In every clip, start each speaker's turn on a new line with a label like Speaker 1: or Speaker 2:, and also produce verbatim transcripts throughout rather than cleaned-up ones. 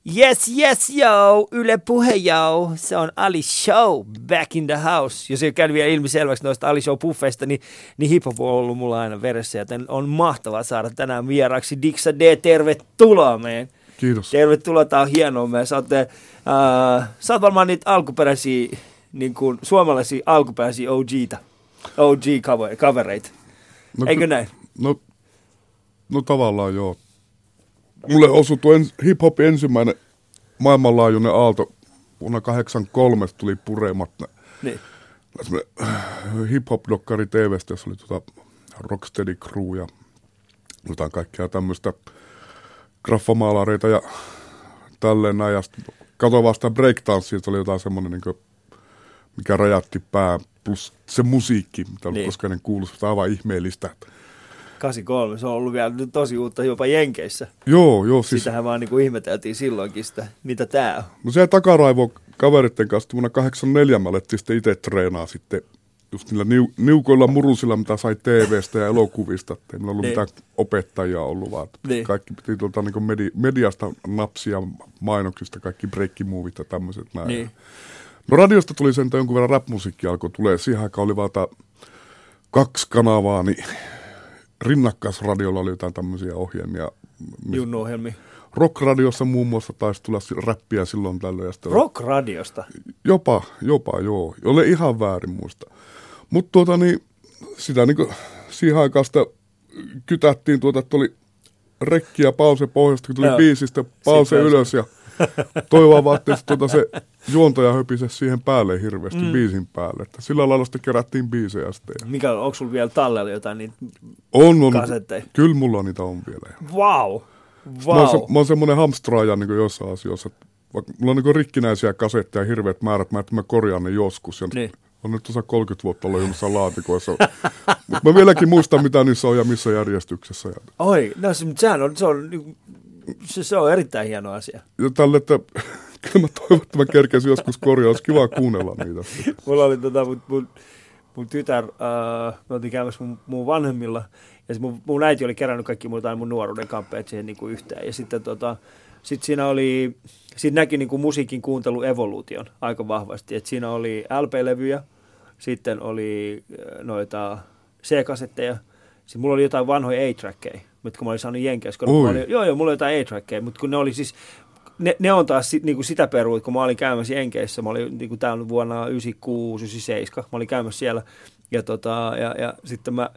Speaker 1: Yes, yes, yo, Yle Puhe, yo. Se on Ali Show, back in the house. Jos ei käy vielä ilmiselväksi noista Ali Show-puffeista, niin, niin hip-hop on ollut mulla aina veressä. Joten on mahtavaa saada tänään vieraaksi Dixa D. Tervetuloa, meidän.
Speaker 2: Kiitos.
Speaker 1: Tervetuloa, tää on hienoa. Me saatte, äh, sä oot varmaan niitä alkuperäisiä, niin kuin suomalaisia alkuperäisiä O G:tä. O G-kavereita.
Speaker 2: No,
Speaker 1: Eikö näin?
Speaker 2: No, no tavallaan joo. Mulle osui tuo ens, hip-hopin ensimmäinen maailmanlaajuinen aalto vuonna kahdeksankymmentäkolme tuli Puremat.
Speaker 1: Niin.
Speaker 2: Hip-hop-dokkari T V:stä, jossa oli tuota Rocksteady Crew ja jotain kaikkea tämmöistä graffamaalareita ja tälleen näin. Ja katsoin vaan sitä breakdancea, se oli jotain semmoinen, niin kuin, mikä räjätti pää, plus se musiikki, mitä niin. Koskaan en kuullut, sitä aivan ihmeellistä.
Speaker 1: kahdeksankymmentäkolme, se on ollut vielä tosi uutta jopa Jenkeissä.
Speaker 2: Joo, joo. Siis
Speaker 1: sitähän vaan niin ihmeteltiin silloinkin sitä, mitä tää on.
Speaker 2: No se takaraivo kaveritten kanssa vuonna kahdeksankymmentäneljä me alettiin sitten itse treenaa sitten just niillä niu, niukoilla murusilla, mitä sai T V:stä ja elokuvista. Että ei meillä ollut niin. mitään opettajia ollut, vaan niin. kaikki piti tuolta niin medi, mediasta napsia, mainoksista, kaikki breakkimuovit ja tämmöiset näin. Niin. No radiosta tuli sen, että jonkun verran rap-musiikki alkoi tulee. Siihen aikaan oli vaan kaksi kanavaa, niin rinnakkaisradiolla oli jotain tämmöisiä ohjelmia.
Speaker 1: Junnu-ohjelmia.
Speaker 2: Rockradiossa muun muassa taisi tulla räppiä silloin tällöin.
Speaker 1: Rockradiosta?
Speaker 2: Jopa, jopa joo. Ole ihan väärin muista. Mutta tuota niin, sitä niin kuin siihen aikaan sitä kytättiin tuota, että oli rekki ja pause pohjasta, kun tuli no. biisistä, pause ylös ja toivoa vaan, että tuota se juontaja höpise siihen päälle hirveästi, mm. biisin päälle. Että sillä lailla sitten kerättiin biisejä sitten.
Speaker 1: Mikä on, onko sulla vielä tallella jotain niitä
Speaker 2: on, on,
Speaker 1: kasetteja?
Speaker 2: Kyllä mulla niitä on vielä.
Speaker 1: Wow. Wow.
Speaker 2: Mä oon, se, mä oon semmoinen hamstraaja niin jossain asioissa. Vaikka mulla on niin rikkinäisiä kasetteja hirveät määrät, mä, että mä korjaan ne joskus. Ja niin. On nyt tuossa kolmekymmentä vuotta ollut jomissa laatikoissa. Mutta mä vieläkin muistan, mitä niissä on ja missä järjestyksessä.
Speaker 1: Oi, no se, sehän on, se on, se, se on erittäin hieno asia.
Speaker 2: Ja tälle, että kyllä mä toivon, että mä kerkesin joskus korjaa. Olisi kiva kuunnella niitä.
Speaker 1: Mulla oli tota, mun, mun, mun tytär, äh, me oltiin käymässä mun, mun vanhemmilla. Ja mun, mun äiti oli kerännyt kaikki mun, mun nuoruuden kamppeet siihen niin kuin yhteen. Ja sitten tota, sit siinä oli, siinä näki niin kuin musiikin kuuntelu evoluution aika vahvasti. Et siinä oli L P-levyjä, sitten oli noita C-kasetteja. Sitten mulla oli jotain vanhoja A-trackeja, mitkä mä olin saanut Jenkeissä. Joo, joo, mulla oli jotain A-trackeja, mutta kun ne oli siis, ne, ne on taas sit, niin kuin sitä peruut, kun mä olin käymässä Jenkeissä. Mä olin niin kuin täällä vuonna yhdeksänkymmentäkuusi yhdeksänkymmentäseitsemän, mä olin käymässä siellä. Ja, tota, ja, ja sitten mä...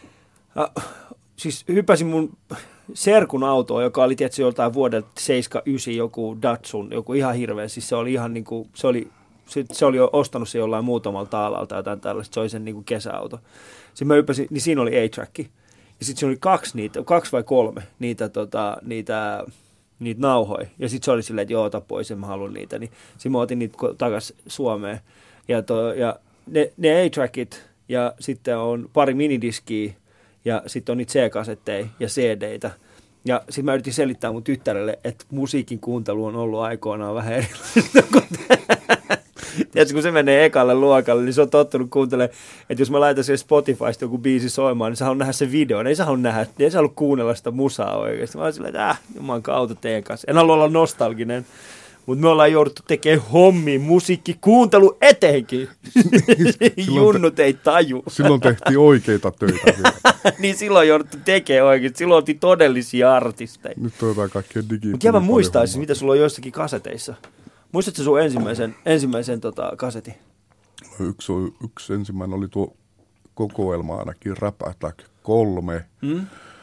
Speaker 1: Äh, siis hypäsin mun serkun autoon, joka oli tietysti joltain vuodelta seitsemänkymmentäyhdeksän joku Datsun, joku ihan hirveä. Siis se oli ihan niinku, se oli, se, se oli jo ostanut se jollain muutamalta alalta jotain tällaista, se oli sen niinku kesäauto. Sitten mä hypäsin, niin siinä oli A-track. Ja sitten siinä oli kaksi niitä, kaksi vai kolme niitä, tota, niitä, niitä nauhoja. Ja sitten se oli silleen, että joo, ota pois, en mä halua niitä. Niin sitten mä otin niitä takaisin Suomeen. Ja, to, ja ne, ne A-trackit ja sitten on pari minidiskiä. Ja sitten on niitä C-kasetteja ja C D:itä. Ja sitten mä yritin selittää mun tyttärelle, että musiikin kuuntelu on ollut aikoinaan vähän erilaista. Tiedätkö, kun se menee ekalle luokalle, niin se on tottunut kuuntelemaan, että jos mä laitan siihen Spotifysta joku biisi soimaan, niin sä haluat nähdä sen videon. Ei sä halua nähdä, ei sä halua kuunnella sitä musaa oikeasti. Mä oon silleen, että äh, juman kautta teen kanssa. En halua olla nostalginen. Mutta me ollaan jouduttu tekemään hommia, musiikki, kuuntelu etenkin. Junnut te, ei taju.
Speaker 2: Silloin tehtiin oikeita töitä vielä.
Speaker 1: Niin silloin jouduttu tekemään oikein. Silloin oltiin todellisia artisteja.
Speaker 2: Nyt on jotain kaikkea digi.
Speaker 1: Mutta mä muistaisin, mitä sulla on joissakin kaseteissa. Muistatko sun ensimmäisen, ensimmäisen tota, kasetin?
Speaker 2: Yksi, yksi ensimmäinen oli tuo kokoelma ainakin, Rap Attack kolme. Hmm?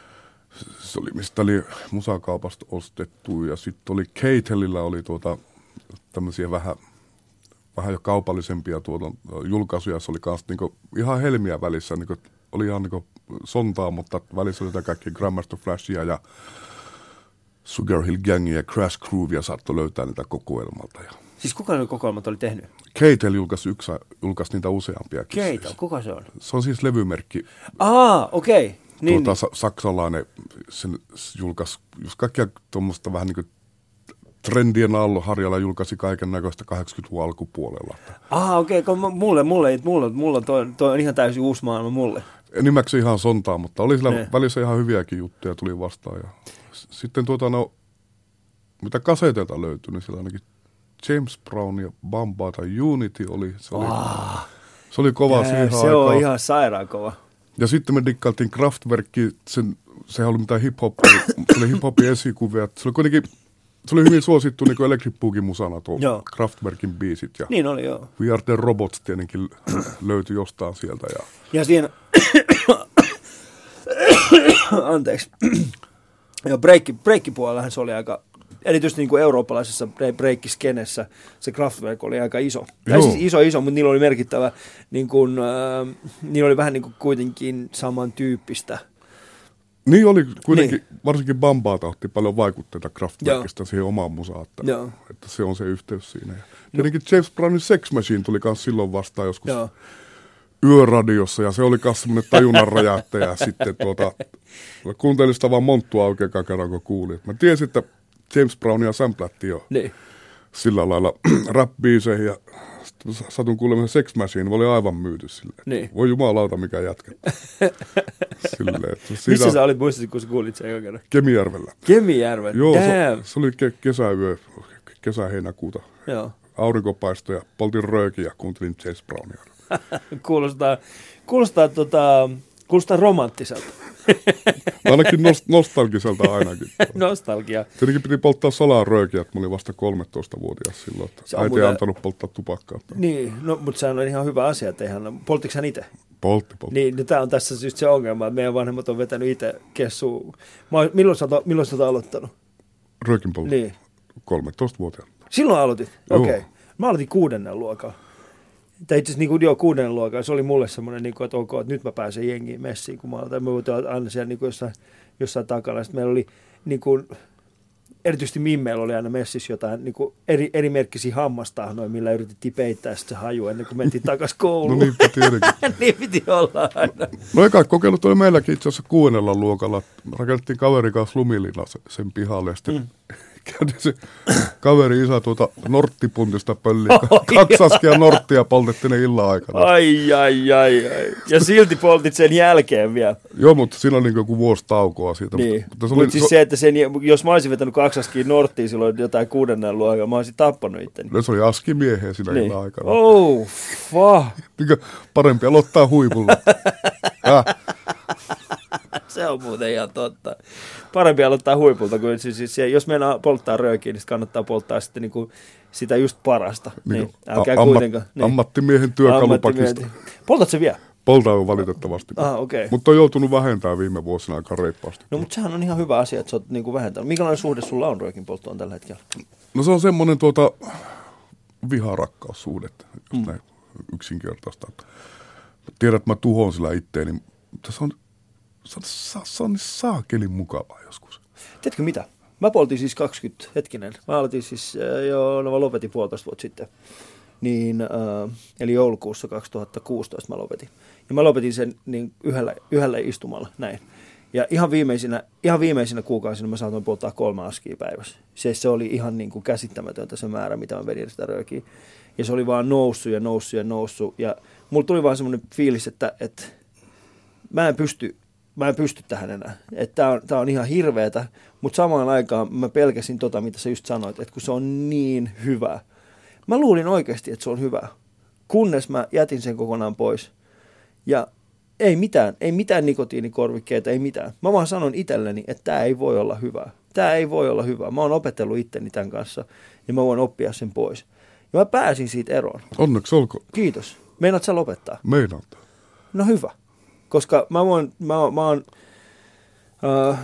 Speaker 2: Se oli, mistä oli musakaupasta ostettu, ja sitten oli Keitelillä oli tuota, tämmöisiä vähän, vähän jo kaupallisempia tuota, julkaisuja. Se oli kans niinku ihan helmiä välissä, niinku, oli ihan niinku sontaa, mutta välissä oli jotain kaikki Grandmaster Flashia ja Sugar Hill Gangia ja Crash Groovia saattoi löytää niitä kokoelmalta. Ja
Speaker 1: siis kuka ne kokoelmat oli tehnyt?
Speaker 2: Keitel julkaisi, yksi, julkaisi niitä useampia.
Speaker 1: Keitel, kuka se on?
Speaker 2: Se on siis levymerkki.
Speaker 1: Aa, okei. Okay.
Speaker 2: Niin, tuota, niin. Saksalainen, sen julkaisi just kaikkia tuommoista vähän niin kuin trendien alloharjalla, julkaisi kaiken näköistä kahdeksankymmentäluvun alkupuolella.
Speaker 1: Ah, okei, okay. mulle, mulle, mulle, mulle toi, toi on ihan täysin uusi maailma mulle.
Speaker 2: Nimeksi ihan sontaa, mutta oli sillä ne. Välissä ihan hyviäkin juttuja tuli vastaan. Ja sitten tuota, no, mitä kaseteilta löytyi, niin siellä ainakin James Brown ja Bambaa tai Unity oli. Se oli, oh. se oli kova
Speaker 1: Jää,
Speaker 2: siihen
Speaker 1: se
Speaker 2: aikaan.
Speaker 1: on ihan sairaan kova.
Speaker 2: Ja sitten me dikkailtiin Kraftwerkia, sen, sehän oli mitään hip-hopia, se oli hip-hopin esikuvia. Se oli kuitenkin, se oli hyvin suosittu niin kuin Electric Boogin musana tuo Kraftwerkin biisit. Ja
Speaker 1: niin oli, joo.
Speaker 2: We Are The Robots tietenkin löytyi jostain sieltä. Ja,
Speaker 1: ja siinä, anteeksi, joo, breikki, breikkipuolellahan se oli aika, erityisesti niin kuin eurooppalaisessa breikkiskenessä se Kraftwerk oli aika iso. Tai siis iso, iso, mutta niillä oli merkittävä, niin kuin, äh, niillä oli vähän niin kuin kuitenkin samantyyppistä.
Speaker 2: Niin oli kuitenkin, niin. Varsinkin Bambaa otti paljon vaikutteita Kraftwerkista Joo. siihen omaan musaan, että, että se on se yhteys siinä. Ja tietenkin James Brownin Sex Machine tuli myös silloin vastaan joskus Joo. yöradiossa, ja se oli myös semmoinen tajunnan räjäyttäjä. Sitten tuota, kuuntelin sitä vaan monttua oikein kerran, kun kuulin. Mä tiesin, että James Brownia samplättiin jo niin. sillä lailla rap-biiseihin, ja satun kuulemaan Sex Machine, oli aivan myyty silleen. Niin. Voi jumalauta, mikä jätkä. Silleen,
Speaker 1: missä sä olit muistaisin, kun sä kuulit sen kerran?
Speaker 2: Kemijärvellä.
Speaker 1: Kemijärvellä?
Speaker 2: Joo, se, se oli ke- kesäyö, kesä-heinäkuuta. Joo. Aurinkopaista ja poltin röökiä ja kuuntelin James Brownia.
Speaker 1: kuulostaa, kuulostaa, tota, kuulostaa romanttiselta.
Speaker 2: Ainakin nost- nostalgiselta ainakin.
Speaker 1: Nostalgia.
Speaker 2: Tietenkin piti polttaa salaa röökiä, että mä olin vasta kolmetoistavuotias silloin. Että äiti ei antanut polttaa tupakkaa.
Speaker 1: Niin, no, mutta sehän on ihan hyvä asia, että eihän, polttiko hän itse?
Speaker 2: Poltti, poltti.
Speaker 1: Niin, no, tämä on tässä just se ongelma, että meidän vanhemmat on vetänyt itse kessuun. Milloin sä oot aloittanut?
Speaker 2: Röökin poltti?
Speaker 1: Niin.
Speaker 2: kolmetoistavuotiaana.
Speaker 1: Silloin aloitit? Okei. Okay. Mä aloitin kuudennen luokalla. Tai itse asiassa niin kuin, joo, kuudennen luokalla. Se oli mulle semmoinen, niin kuin, että ok, että nyt mä pääsen jengiin messiin, kun mä aloitin. Mä voitin aina siellä niin kuin jossain, jossain takana. Sitten meillä oli, niin kuin, erityisesti Mimmeillä oli aina messissä jotain niin kuin eri, eri merkkisiä hammastahnoja, millä yritettiin peittää sitä haju ennen kuin mentiin takaisin kouluun.
Speaker 2: No niinpä tietenkin.
Speaker 1: Niin piti olla aina.
Speaker 2: No eka kokeilut oli meilläkin itse asiassa kuudennella luokalla. Rakennettiin kaverin kanssa lumilina sen pihalle ja sitten mm. käytiin se kaveri isä tuota norttipuntista pölliä. Kaksi askia norttia poltettiin ne illan aikana.
Speaker 1: Ai, ai, ai, ai. Ja silti poltit sen jälkeen vielä.
Speaker 2: Joo, mutta siinä on niin joku vuosi taukoa siitä.
Speaker 1: Niin. Mutta se Mut siis so... se, että sen, jos mä olisin vetänyt kaksi askia norttia silloin jotain kuudennen luokalla, mä olisin tappanut itteni.
Speaker 2: No se oli askimiehiä siinä niin. illan aikana.
Speaker 1: Oh, fuck.
Speaker 2: Parempi aloittaa huipulla.
Speaker 1: Se on muuten ihan totta. Parempi aloittaa huipulta, kuin siis, siis, jos mennään polttaa röökiä, niin kannattaa polttaa sitten niin kuin sitä just parasta. Niin, niin, älkää
Speaker 2: a-
Speaker 1: kuitenkaan.
Speaker 2: Niin. Ammattimiehen työkalupakista.
Speaker 1: Poltat se vielä?
Speaker 2: Poltaan valitettavasti.
Speaker 1: Ah, okay.
Speaker 2: Mutta on joutunut vähentämään viime vuosina aika reippaasti.
Speaker 1: No mutta sehän on ihan hyvä asia, että sä oot niin kuin vähentänyt. Minkälainen suhde sulla on röökin polttoon tällä hetkellä?
Speaker 2: No se on semmoinen tuota viharakkaussuhde, jos mm. näin yksinkertaista. Tiedät, että mä tuhoon sillä itteeni, mutta se on... Se on, se on niin saakelin mukavaa joskus.
Speaker 1: Tiedätkö mitä? Mä poltin siis kaksikymmentä, hetkinen. Mä aloitin siis jo, no mä lopetin puolitoista vuotta sitten. Niin, äh, eli joulukuussa kaksituhattakuusitoista mä lopetin. Ja mä lopetin sen niin yhdellä, yhdellä istumalla, näin. Ja ihan viimeisinä, ihan viimeisinä kuukausina mä saatoin polttaa kolme askia päivässä. Se, se oli ihan niin kuin käsittämätöntä se määrä, mitä mä vedin sitä röökiä. Ja se oli vaan noussut ja noussut ja noussut. Ja mulla tuli vaan semmoinen fiilis, että, että mä en pysty... Mä en pysty tähän enää. Tää on, tää on ihan hirveetä, mutta samaan aikaan mä pelkäsin tota, mitä sä just sanoit, että kun se on niin hyvä. Mä luulin oikeasti, että se on hyvä, kunnes mä jätin sen kokonaan pois. Ja ei mitään, ei mitään nikotiinikorvikkeita, ei mitään. Mä vaan sanon itselleni, että tää ei voi olla hyvä. Tää ei voi olla hyvä. Mä oon opetellut itteni tämän kanssa ja mä voin oppia sen pois. Ja mä pääsin siitä eroon.
Speaker 2: Onneksi olkoon.
Speaker 1: Kiitos. Meinaat sä lopettaa?
Speaker 2: Meinaan.
Speaker 1: No hyvä. Koska mä voin, mä, mä, oon, äh,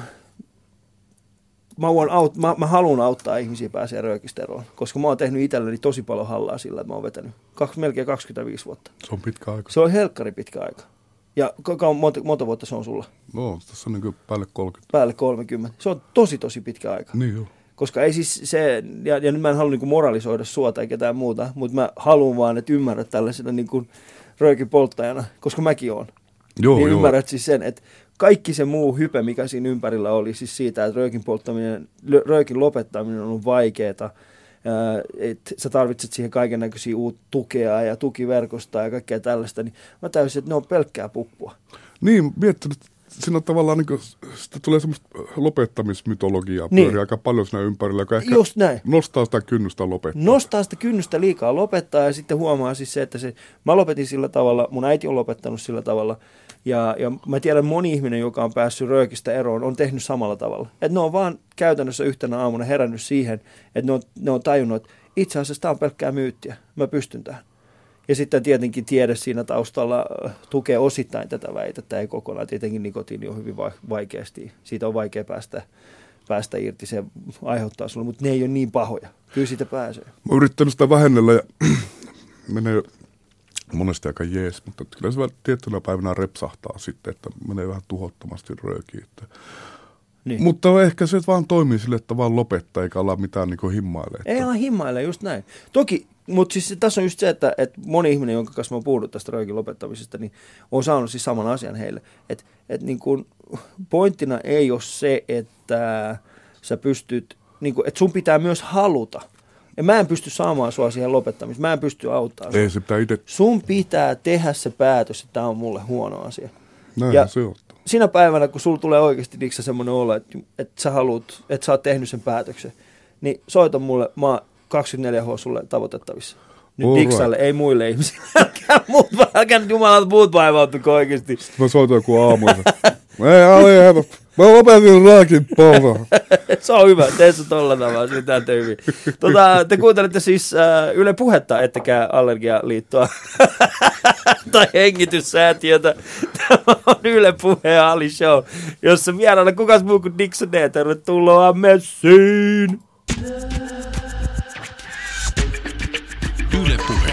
Speaker 1: mä, voin aut, mä, mä haluan auttaa ihmisiä pääsee röökistä eroon. Koska mä oon tehnyt itselleni tosi paljon hallaa sillä, että mä oon vetänyt kaksi, melkein kaksikymmentäviisi vuotta.
Speaker 2: Se on pitkä aika.
Speaker 1: Se on helkkari pitkä aika. Ja monta, monta vuotta se on sulla?
Speaker 2: No, tässä on niin kuin päälle kolmekymmentä.
Speaker 1: Päälle kolmekymmentä. Se on tosi, tosi pitkä aika.
Speaker 2: Niin joo.
Speaker 1: Koska ei siis se, ja, ja nyt mä en halua niin kuin moralisoida sua tai ketään muuta, mutta mä haluan vaan, että ymmärrät tällaisena niin kuin röökin polttajana, koska mäkin oon.
Speaker 2: Joo,
Speaker 1: niin
Speaker 2: joo.
Speaker 1: Ymmärrät siis sen, että kaikki se muu hype, mikä siinä ympärillä oli, siis siitä, että röökin polttaminen, röökin lopettaminen on vaikeaa, että sä tarvitset siihen kaiken näköisiä uutta tukea ja tukiverkosta ja kaikkea tällaista, niin mä täysin, että ne on pelkkää puppua.
Speaker 2: Niin, miettinyt, siinä on tavallaan niin kuin, sitä tulee semmoista lopettamismytologiaa
Speaker 1: Niin.
Speaker 2: pyörii aika paljon siinä ympärillä, joka ehkä
Speaker 1: Just näin.
Speaker 2: nostaa sitä kynnystä lopettaa.
Speaker 1: Nostaa sitä kynnystä liikaa lopettaa ja sitten huomaa siis se, että se, mä lopetin sillä tavalla, mun äiti on lopettanut sillä tavalla ja, ja mä tiedän moni ihminen, joka on päässyt röökistä eroon, on tehnyt samalla tavalla. Että ne on vaan käytännössä yhtenä aamuna herännyt siihen, että ne on, ne on tajunnut, että itse asiassa tämä on pelkkää myyttiä, mä pystyn tähän. Ja sitten tietenkin tiede siinä taustalla tukee osittain tätä väitettä, ei kokonaan. Tietenkin nikotiini on hyvin vaikeasti, siitä on vaikea päästä, päästä irti, se aiheuttaa sulle, mutta ne ei ole niin pahoja. Kyllä siitä pääsee.
Speaker 2: Mä oon yrittänyt sitä vähennellä ja menee monesti aika jees, mutta kyllä se tiettynä päivänä repsahtaa sitten, että menee vähän tuhottomasti röökiin. Niin. Mutta ehkä se vaan toimii sille, että vaan lopettaa eikä olla mitään niin kuin himmailee.
Speaker 1: Ei ala himmailee, just näin. Toki, mutta siis tässä on just se, että, että moni ihminen, jonka kanssa mä oon puhunut tästä röökin lopettamisesta, niin on saanut siis saman asian heille. Että et niin kuin pointtina ei ole se, että sä pystyt, niin kuin, että sun pitää myös haluta. Ja mä en pysty saamaan sua siihen lopettamiseen. Mä en pysty auttamaan
Speaker 2: Ei, se pitää ite...
Speaker 1: Sun pitää tehdä se päätös, että tämä on mulle huono asia.
Speaker 2: Näin
Speaker 1: ja
Speaker 2: se on.
Speaker 1: Siinä päivänä, kun sulla tulee oikeasti Diksa semmoinen olo, että, että sä haluat, että sä oot tehnyt sen päätöksen, niin soita mulle, mä oon kaksikymmentäneljä H sulle tavoitettavissa. Nyt
Speaker 2: All
Speaker 1: Diksalle,
Speaker 2: right.
Speaker 1: ei muille ihmisille. Älkää muut, älkää nyt jumalat muut vaivautuko oikeasti.
Speaker 2: Sitten mä soitan joku aamuisen. Ei, Ali, mä lopetin raakin polta.
Speaker 1: Se on hyvä, tee se tolla tavalla, se pitää hyvin. Tota, te kuuntelette siis äh, Yle Puhetta, ettekä Allergialiittoa tai hengityssäätiötä. Tämä on Yle Puhe ja Ali Show, jossa vieraana kukas muu kuin Dixon D. Tervetuloa messiin!
Speaker 3: Yle Puhe.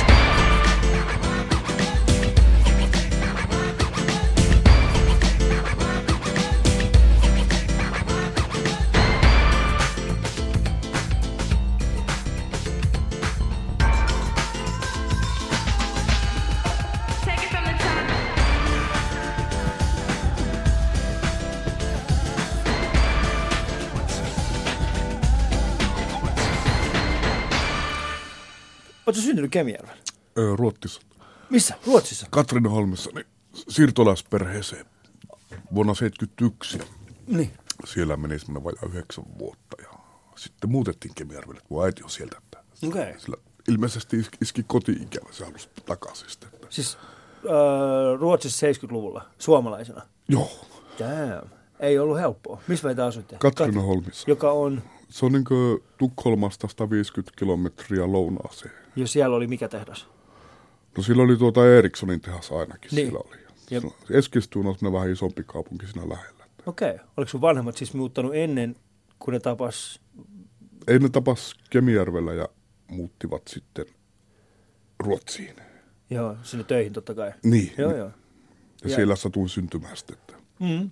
Speaker 1: Oletko syntynyt Kemijärvellä?
Speaker 2: Öö, Ruotsissa.
Speaker 1: Missä? Ruotsissa?
Speaker 2: Katrineholmissa, niin siirtolaisperheeseen vuonna seitsemänkymmentäyksi.
Speaker 1: Niin.
Speaker 2: Siellä meni semmoinen vajaa yhdeksän vuotta ja sitten muutettiin Kemijärvelle, että mun äiti on sieltä.
Speaker 1: Okei. Okay.
Speaker 2: Sillä ilmeisesti iski, iski koti-ikävä, se halusi takaisin sitten.
Speaker 1: Siis äh, Ruotsissa seitsemänkymmentäluvulla, suomalaisena?
Speaker 2: Joo.
Speaker 1: Damn. Ei ollut helppoa. Missä meitä asutte?
Speaker 2: Katrineholmissa.
Speaker 1: Joka on?
Speaker 2: Se on niin kuin Tukholmasta sata viisikymmentä kilometriä lounaaseen.
Speaker 1: Jo siellä oli mikä tehdas?
Speaker 2: No sillä oli tuota Ericssonin tehas ainakin,
Speaker 1: niin.
Speaker 2: siellä oli.
Speaker 1: Ja...
Speaker 2: Eskilstuna on semmoinen vähän isompi kaupunki siinä lähellä.
Speaker 1: Okei. Okay. Oliko sun vanhemmat siis muuttanut ennen, kun ne tapas?
Speaker 2: Ei, ne tapas Kemijärvellä ja muuttivat sitten Ruotsiin.
Speaker 1: Joo, sinne töihin totta kai.
Speaker 2: Niin.
Speaker 1: Joo,
Speaker 2: niin.
Speaker 1: joo.
Speaker 2: Ja, ja siellä satuin syntymään sitten.
Speaker 1: Mm.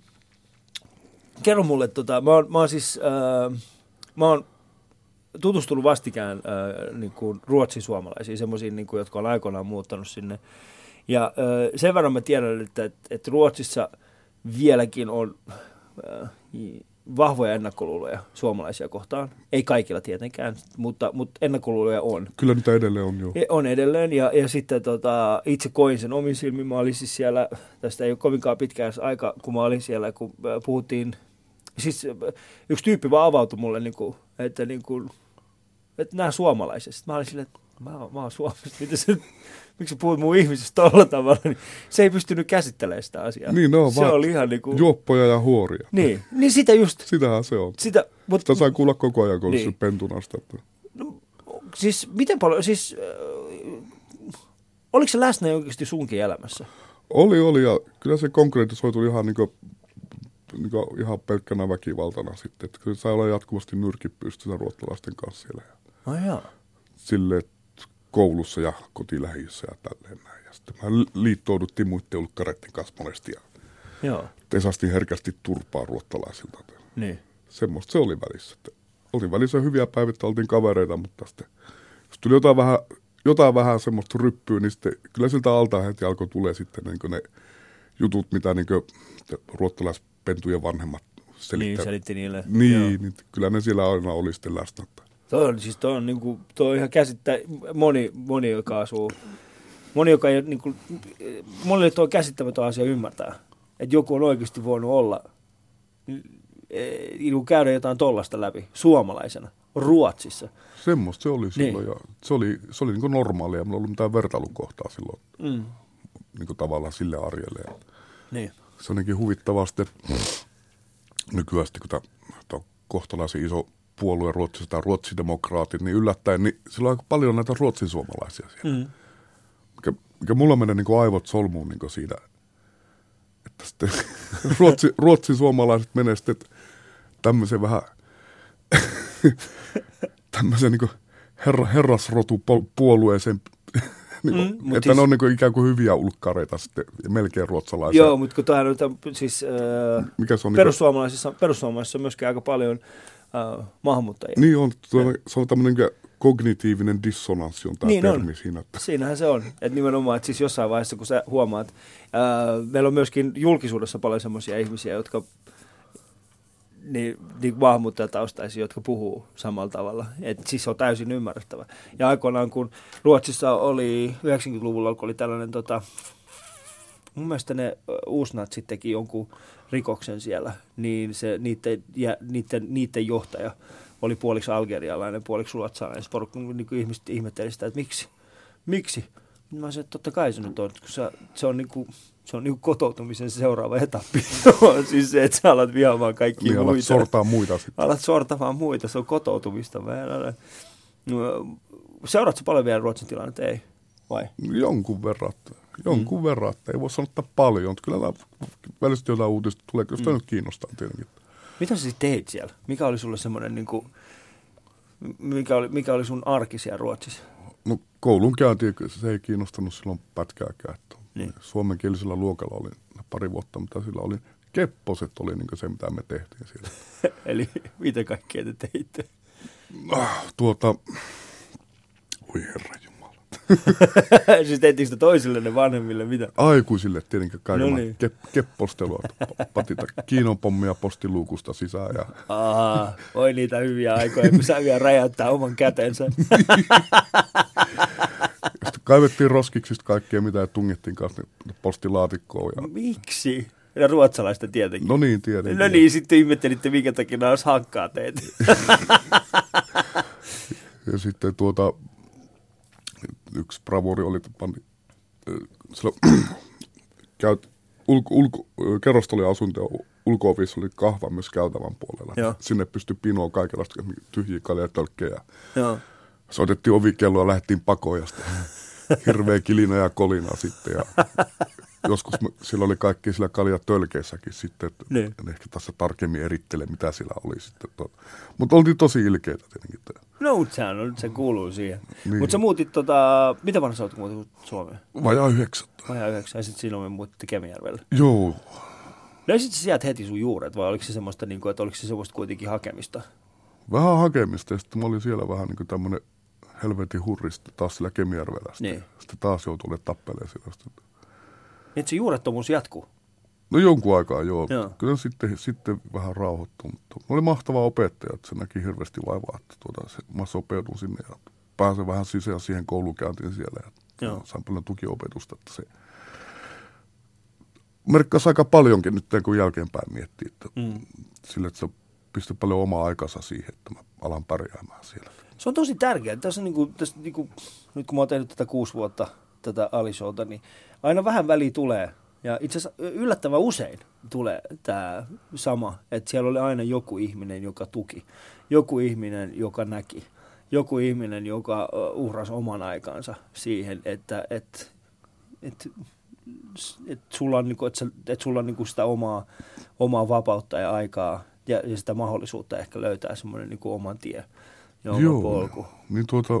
Speaker 1: Kerro mulle, tota, mä oon, mä oon siis, äh, mä oon tutustunut vastikään äh, niin kuin ruotsin suomalaisiin, semmoisiin, niin kuin, jotka on aikoinaan muuttanut sinne. Ja äh, sen verran mä tiedän, että, että Ruotsissa vieläkin on äh, vahvoja ennakkoluuloja suomalaisia kohtaan. Ei kaikilla tietenkään, mutta, mutta ennakkoluuloja on.
Speaker 2: Kyllä niitä edelleen on jo.
Speaker 1: On edelleen, ja, ja sitten tota, itse koin sen omin silmin. Mä olin siis siellä, tästä ei ole kovinkaan pitkään aika, kun mä olin siellä, kun puhuttiin, siis yksi tyyppi vaan avautui mulle, niin kuin, että, niin kuin, että nämä suomalaiset. Sitten mä olin silleen, että mä, mä oon Suomesta, miten se, miksi sä puhut mun ihmisistä tolla tavalla, niin se ei pystynyt käsittelemään sitä asiaa.
Speaker 2: Niin, no,
Speaker 1: se oli ihan niin kuin...
Speaker 2: juoppoja ja huoria.
Speaker 1: Niin, niin sitä just.
Speaker 2: Sitähän se on.
Speaker 1: Sitä, mutta...
Speaker 2: sitä sai kuulla koko ajan, kun
Speaker 1: niin.
Speaker 2: oli pentunasta.
Speaker 1: No, siis miten paljon, siis äh, oliko se läsnä oikeasti sunkin elämässä?
Speaker 2: Oli, oli, ja kyllä se konkretisoitui ihan, niin kuin, niin kuin, ihan pelkkänä väkivaltana sitten. Että kyllä sai olla jatkuvasti nyrkit pystyssä ruottalaisten kanssa siellä.
Speaker 1: Ai jaa.
Speaker 2: Silleen koulussa ja kotilähiössä ja tälleen näin. Ja sitten mä liittouduttiin muiden ulkkareiden kanssa monesti ja
Speaker 1: Joo.
Speaker 2: tesastin herkästi turpaa ruottalaisilta.
Speaker 1: Niin.
Speaker 2: Semmoista se oli välissä. Että oltiin välissä hyviä päivät, oltiin kavereita, mutta sitten jos tuli jotain vähän, jotain vähän semmoista ryppyä, niin sitten kyllä siltä alta heti alkoi tulee sitten niin ne jutut, mitä niin ruottalaispentujen vanhemmat selittää.
Speaker 1: Niin, selitti niille.
Speaker 2: Niin, niin, kyllä ne siellä aina oli sitten läsnä.
Speaker 1: Toi on, siis toi on, niin kuin, toi on ihan käsittää, moni, moni, joka asuu, moni, joka ei, niin kuin, monille tuo käsittämätön asia ymmärtää. että joku on oikeasti voinut olla, niin käydä jotain tollasta läpi suomalaisena, Ruotsissa.
Speaker 2: Semmoista se oli silloin,
Speaker 1: niin.
Speaker 2: ja se oli, se oli niin kuin normaalia, ei mulla ollut mitään vertailukohtaa silloin
Speaker 1: Mm.
Speaker 2: niin kuin tavallaan sille arjelle.
Speaker 1: Niin.
Speaker 2: Se on jotenkin huvittavaa sitten nykyään, kun tämä on kohtalaisen iso puolue Ruotsissa, tämä ruotsidemokraatit, niin yllättäen, niin sillä on aika paljon näitä ruotsin suomalaisia siellä. Mm. Mikä, mikä mulla menee niin kuin aivot solmuun niin kuin siinä, että sitten ruotsi, ruotsin suomalaiset menee sitten tämmöisen vähän tämmöisen niin kuin herra, herrasrotupuolueeseen, niin kuin, mm, että siis, ne on niin kuin ikään kuin hyviä ulkkareita sitten, ja melkein ruotsalaisia.
Speaker 1: Joo, mutta kun tämähän on siis äh, Mikä se on, perussuomalaisissa, niin kuin, perussuomalaisissa on myöskin aika paljon äh, maahanmuuttajia.
Speaker 2: Niin on, se on tämmöinen niin kognitiivinen dissonanssi on tämä
Speaker 1: niin
Speaker 2: termi
Speaker 1: on.
Speaker 2: siinä. Että.
Speaker 1: Siinähän se on, että nimenomaan, että siis jossain vaiheessa kun sä huomaat, äh, meillä on myöskin julkisuudessa paljon semmoisia ihmisiä, jotka niin, niin maahanmuuttajataustaisia, jotka puhuu samalla tavalla. Et siis se on täysin ymmärrettävä. Ja aikoinaan, kun Ruotsissa oli, yhdeksänkymmentäluvulla kun oli tällainen, tota, mun mielestä ne uusnatsit teki jonkun rikoksen siellä, niin se niiden, ja, niiden, niiden johtaja oli puoliksi algerialainen, puoliksi ruotsalainen. Sitten niin ihmiset ihmettelivät sitä, että miksi? Miksi? Mä sanoin, että totta kai se nyt on, kun se, se on niin kuin Se on niin kotoutumisen seuraava etappi. Siis se, että sä alat vihaamaan kaikkia
Speaker 2: niin,
Speaker 1: muita.
Speaker 2: alat sortaa muita sitten.
Speaker 1: Alat sortamaan muita, se on kotoutumista. Seuraatko paljon vielä Ruotsin tilannetta, ei? Vai?
Speaker 2: Jonkun verran. Jonkun mm. verran. Ei voi sanoa paljon. Kyllä välisesti jotain uutista tulee, jos tämä mm. nyt kiinnostaa tietenkin.
Speaker 1: Mitä sä sitten teit siellä? Mikä oli sulle semmoinen, niin kuin, mikä, oli, mikä oli sun arki siellä Ruotsissa?
Speaker 2: No koulun käynti, se ei kiinnostanut silloin pätkääkään.
Speaker 1: Niin.
Speaker 2: Suomenkielisellä luokalla oli pari vuotta, mitä sillä oli. Kepposet oli niin se, mitä me tehtiin siellä.
Speaker 1: Eli mitä kaikkea te teitte?
Speaker 2: Ah, tuota, oi herra jumala.
Speaker 1: Siis teittekö sitä toisille vanhemmille, mitä?
Speaker 2: Aikuisille tietenkin kaikilla
Speaker 1: no niin.
Speaker 2: ke- keppostelua. Patita kiinonpommia postiluukusta sisään. Ja...
Speaker 1: Aa, oi niitä hyviä aikoja, kun saa vielä räjäyttää oman kätensä.
Speaker 2: Kaivettiin roskiksista kaikkea, mitä ja tungittiin kanssa postilaatikkoon. Ja...
Speaker 1: Miksi? Ja ruotsalaista tietenkin.
Speaker 2: No niin, tietenkin.
Speaker 1: No niin, sitten ihmettelitte, minkä takia nämä olisi hankkaa teitä.
Speaker 2: Ja sitten tuota, yksi bravuri oli, silloin käyt, ulko, ulko, kerrostoliasunto ja ulko-ovissa oli kahva myös käytävän puolella. Joo. Sinne pystyi pinoon kaikenlaista tyhjiä kaljatölkkejä. Joo. Soitettiin ovikelloa ja lähdettiin pakoon ja sitten hirveä kilina ja kolina sitten. Ja joskus me, siellä oli kaikki sillä kaljatölkeissäkin sitten, että niin. En ehkä tässä tarkemmin erittele, mitä siellä oli sitten. Mutta oltiin tosi ilkeitä tietenkin.
Speaker 1: No, mutta sehän on, se kuuluu siihen. Niin. Mutta sä muutit, tota, mitä vanha sä oot muutit Suomeen?
Speaker 2: Vajaa yhdeksän.
Speaker 1: Vajaa yhdeksän, ja sitten silloin me muutitte Kemijärvelle.
Speaker 2: Joo.
Speaker 1: Löysitkö sä sieltä heti sun juuret, vai oliko se semmoista, niin kuin, että oliko se semmoista kuitenkin hakemista?
Speaker 2: Vähän hakemista, ja sitten mä olin siellä vähän niin kuin tämmöinen helvetin hurrista taas sillä Kemijärvellä. Niin. Sitten taas joutui olemaan tappeleen sillä.
Speaker 1: Niin, että se juurettomuus jatkuu?
Speaker 2: No jonkun aikaa joo. joo. Kyllä sitten, sitten vähän rauhoittui. Mutta oli mahtava opettaja, että se näki hirveästi vaivaa, että tuota, se, mä sopeutun sinne ja pääsin vähän sisään siihen koulukäyntiin siellä. Ja sain paljon tukiopetusta, että se merkkasi aika paljonkin nyt, kun jälkeenpäin miettii, että mm. sille, että se pistyi paljon omaa aikansa siihen, että mä alan pärjäämään siellä.
Speaker 1: Se on tosi tärkeää. Tässä niin kuin, tässä niin kuin, nyt kun mä oon tehnyt tätä kuusi vuotta, tätä Ali-showta, niin aina vähän väliä tulee. Ja itse asiassa yllättävän usein tulee tämä sama, että siellä oli aina joku ihminen, joka tuki. Joku ihminen, joka näki. Joku ihminen, joka uhrasi oman aikansa siihen, että et, et, et sulla on, niinku, et sä, et sulla on niinku sitä omaa, omaa vapautta ja aikaa ja, ja sitä mahdollisuutta ehkä löytää semmoinen niinku oman tie ja oma
Speaker 2: Joo,
Speaker 1: polku.
Speaker 2: Niin tuota,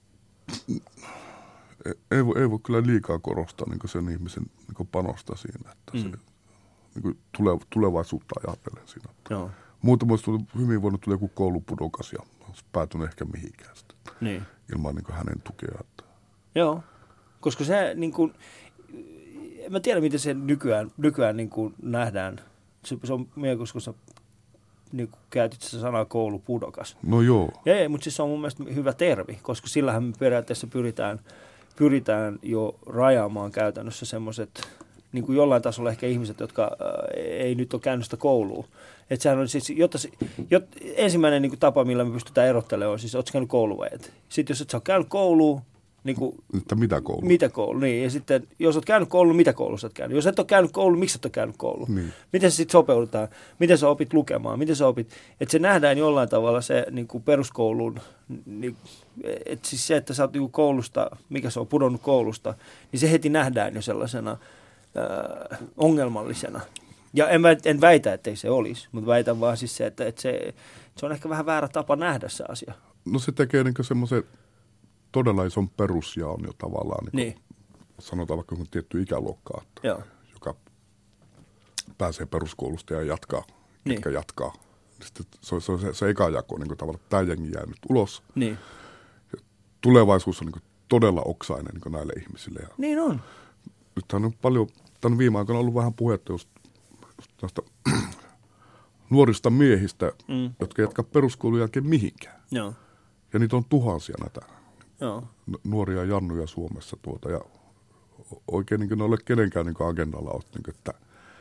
Speaker 2: ei voi, ei voi kyllä liikaa korostaa niin sen ihmisen niin panosta siinä, että mm. se niin tule, tulevaisuutta ajatellen siinä.
Speaker 1: Joo.
Speaker 2: Muuten olisi hyvin voinut tulla joku koulupudokas ja olisi päätynyt ehkä mihinkään sitten,
Speaker 1: niin.
Speaker 2: ilman niin hänen tukea. Että.
Speaker 1: Joo, koska se niin kuin, en mä tiedä miten se nykyään, nykyään niin kuin nähdään. Se, se on mielenkiintoista, kun sä niin kuin käytit se sanaa koulupudokas.
Speaker 2: No joo.
Speaker 1: Ja ei, mutta siis se on mun mielestä hyvä termi, koska sillähän me periaatteessa pyritään, pyritään jo rajaamaan käytännössä semmoiset niin kuin jollain tasolla ehkä ihmiset, jotka äh, ei nyt ole käynyt sitä koulua. Että sehän on siis, jotta, jot, ensimmäinen niin kuin tapa, millä me pystytään erottelemaan, on siis, ootko käynyt koulua? Sitten jos et sä ole käynyt koulua, niin kuin,
Speaker 2: että mitä koulu?
Speaker 1: Mitä koulu, niin. Ja sitten, jos olet käynyt koulun, mitä koulussa olet käynyt? Jos et ole käynyt koulun, miksi et ole käynyt koulun?
Speaker 2: Niin.
Speaker 1: Miten se sitten sopeudutaan? Miten sä opit lukemaan? Miten sä opit? Että se nähdään jollain tavalla se niin kuin peruskouluun, niin, että siis se, että sä oot niin kuin koulusta, mikä se on, pudonnut koulusta, niin se heti nähdään jo sellaisena äh, ongelmallisena. Ja en, en väitä, ettei se olisi, mutta väitän vaan siis se, että, että se, se on ehkä vähän väärä tapa nähdä se asia.
Speaker 2: No se tekee niin semmoisen todella ison perusjaon jo tavallaan, niin
Speaker 1: niin.
Speaker 2: sanotaan vaikka kun tietty ikäluokka, joka pääsee peruskoulusta ja jatkaa, niin. Ketkä jatkaa. Sitten se on se, se, se eka jako, niin tavallaan tämä jengi jää nyt ulos.
Speaker 1: Niin.
Speaker 2: Tulevaisuus on niin todella oksainen niin näille ihmisille. Ja
Speaker 1: niin on.
Speaker 2: Nythän on paljon, tämän viime aikoina ollut vähän puhetta just, just tästä nuorista miehistä, mm. jotka jatkaa peruskoulun jälkeen mihinkään.
Speaker 1: Joo.
Speaker 2: Ja niitä on tuhansia näitä
Speaker 1: Joo.
Speaker 2: nuoria jannuja Suomessa tuota, ja oikein niin kuin ne ole kenenkään niin kuin agendalla, ole, niin kuin, että,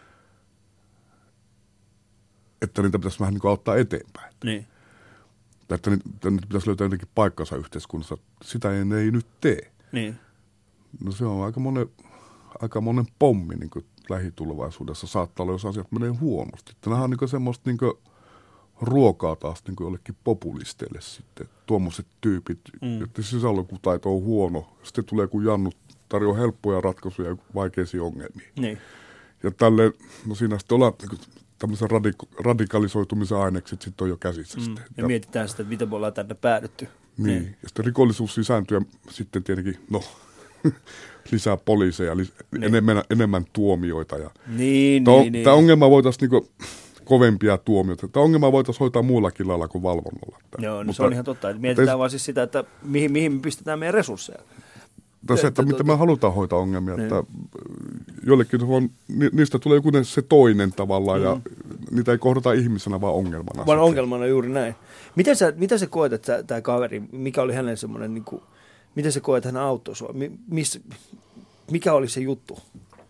Speaker 2: että niitä pitäisi vähän niin kuin auttaa eteenpäin.
Speaker 1: Niin.
Speaker 2: Että niitä, niitä pitäisi löytää jotenkin paikkansa yhteiskunnassa. Sitä ei, ne ei nyt tee.
Speaker 1: Niin.
Speaker 2: No se on aika monen, aika monen pommi niin kuin lähitulevaisuudessa. Saattaa olla, jos asiat menee huonosti. Nämähän on niin kuin semmoista niin kuin ruokaa taas niin kuin jollekin populisteille sitten. Tuommoiset tyypit, mm. että sisällukutaito on huono. Sitten tulee, kun Jannu tarjoaa helppoja ratkaisuja vaikeisiin ongelmiin.
Speaker 1: Niin.
Speaker 2: Ja tälleen, no siinä sitten ollaan niin tämmöisen radik- radikalisoitumisen ainekset sitten on jo käsissä. Mm.
Speaker 1: Ja, ja mietitään sitä, että miten me ollaan tänne päädytty.
Speaker 2: Niin. niin. Ja sitten rikollisuus sisääntyy ja sitten tietenkin, no, lisää poliiseja, lis- niin. enemmän, enemmän tuomioita. Ja
Speaker 1: niin,
Speaker 2: tämä
Speaker 1: niin, niin.
Speaker 2: Tämä ongelma voitaisiin niinku kovempia tuomioita. Tämä ongelma voitaisiin hoitaa muullakin lailla kuin valvonnalla.
Speaker 1: Joo, no
Speaker 2: mutta,
Speaker 1: se on ihan totta. Mietitään
Speaker 2: mutta,
Speaker 1: vaan siis sitä, että mihin, mihin me pistetään meidän resursseja.
Speaker 2: Se, että miten me halutaan hoitaa ongelmia. Niin. Että jollekin on, niistä tulee joku se toinen tavallaan, mm. ja niitä ei kohdata ihmisenä, vaan ongelmana.
Speaker 1: Vaan ongelmana juuri näin. Miten sä, miten sä koet, että tämä kaveri, mikä oli hänen semmoinen, niin kuin, miten sä koet, että hän auttoi sua? Miss, mikä oli se juttu?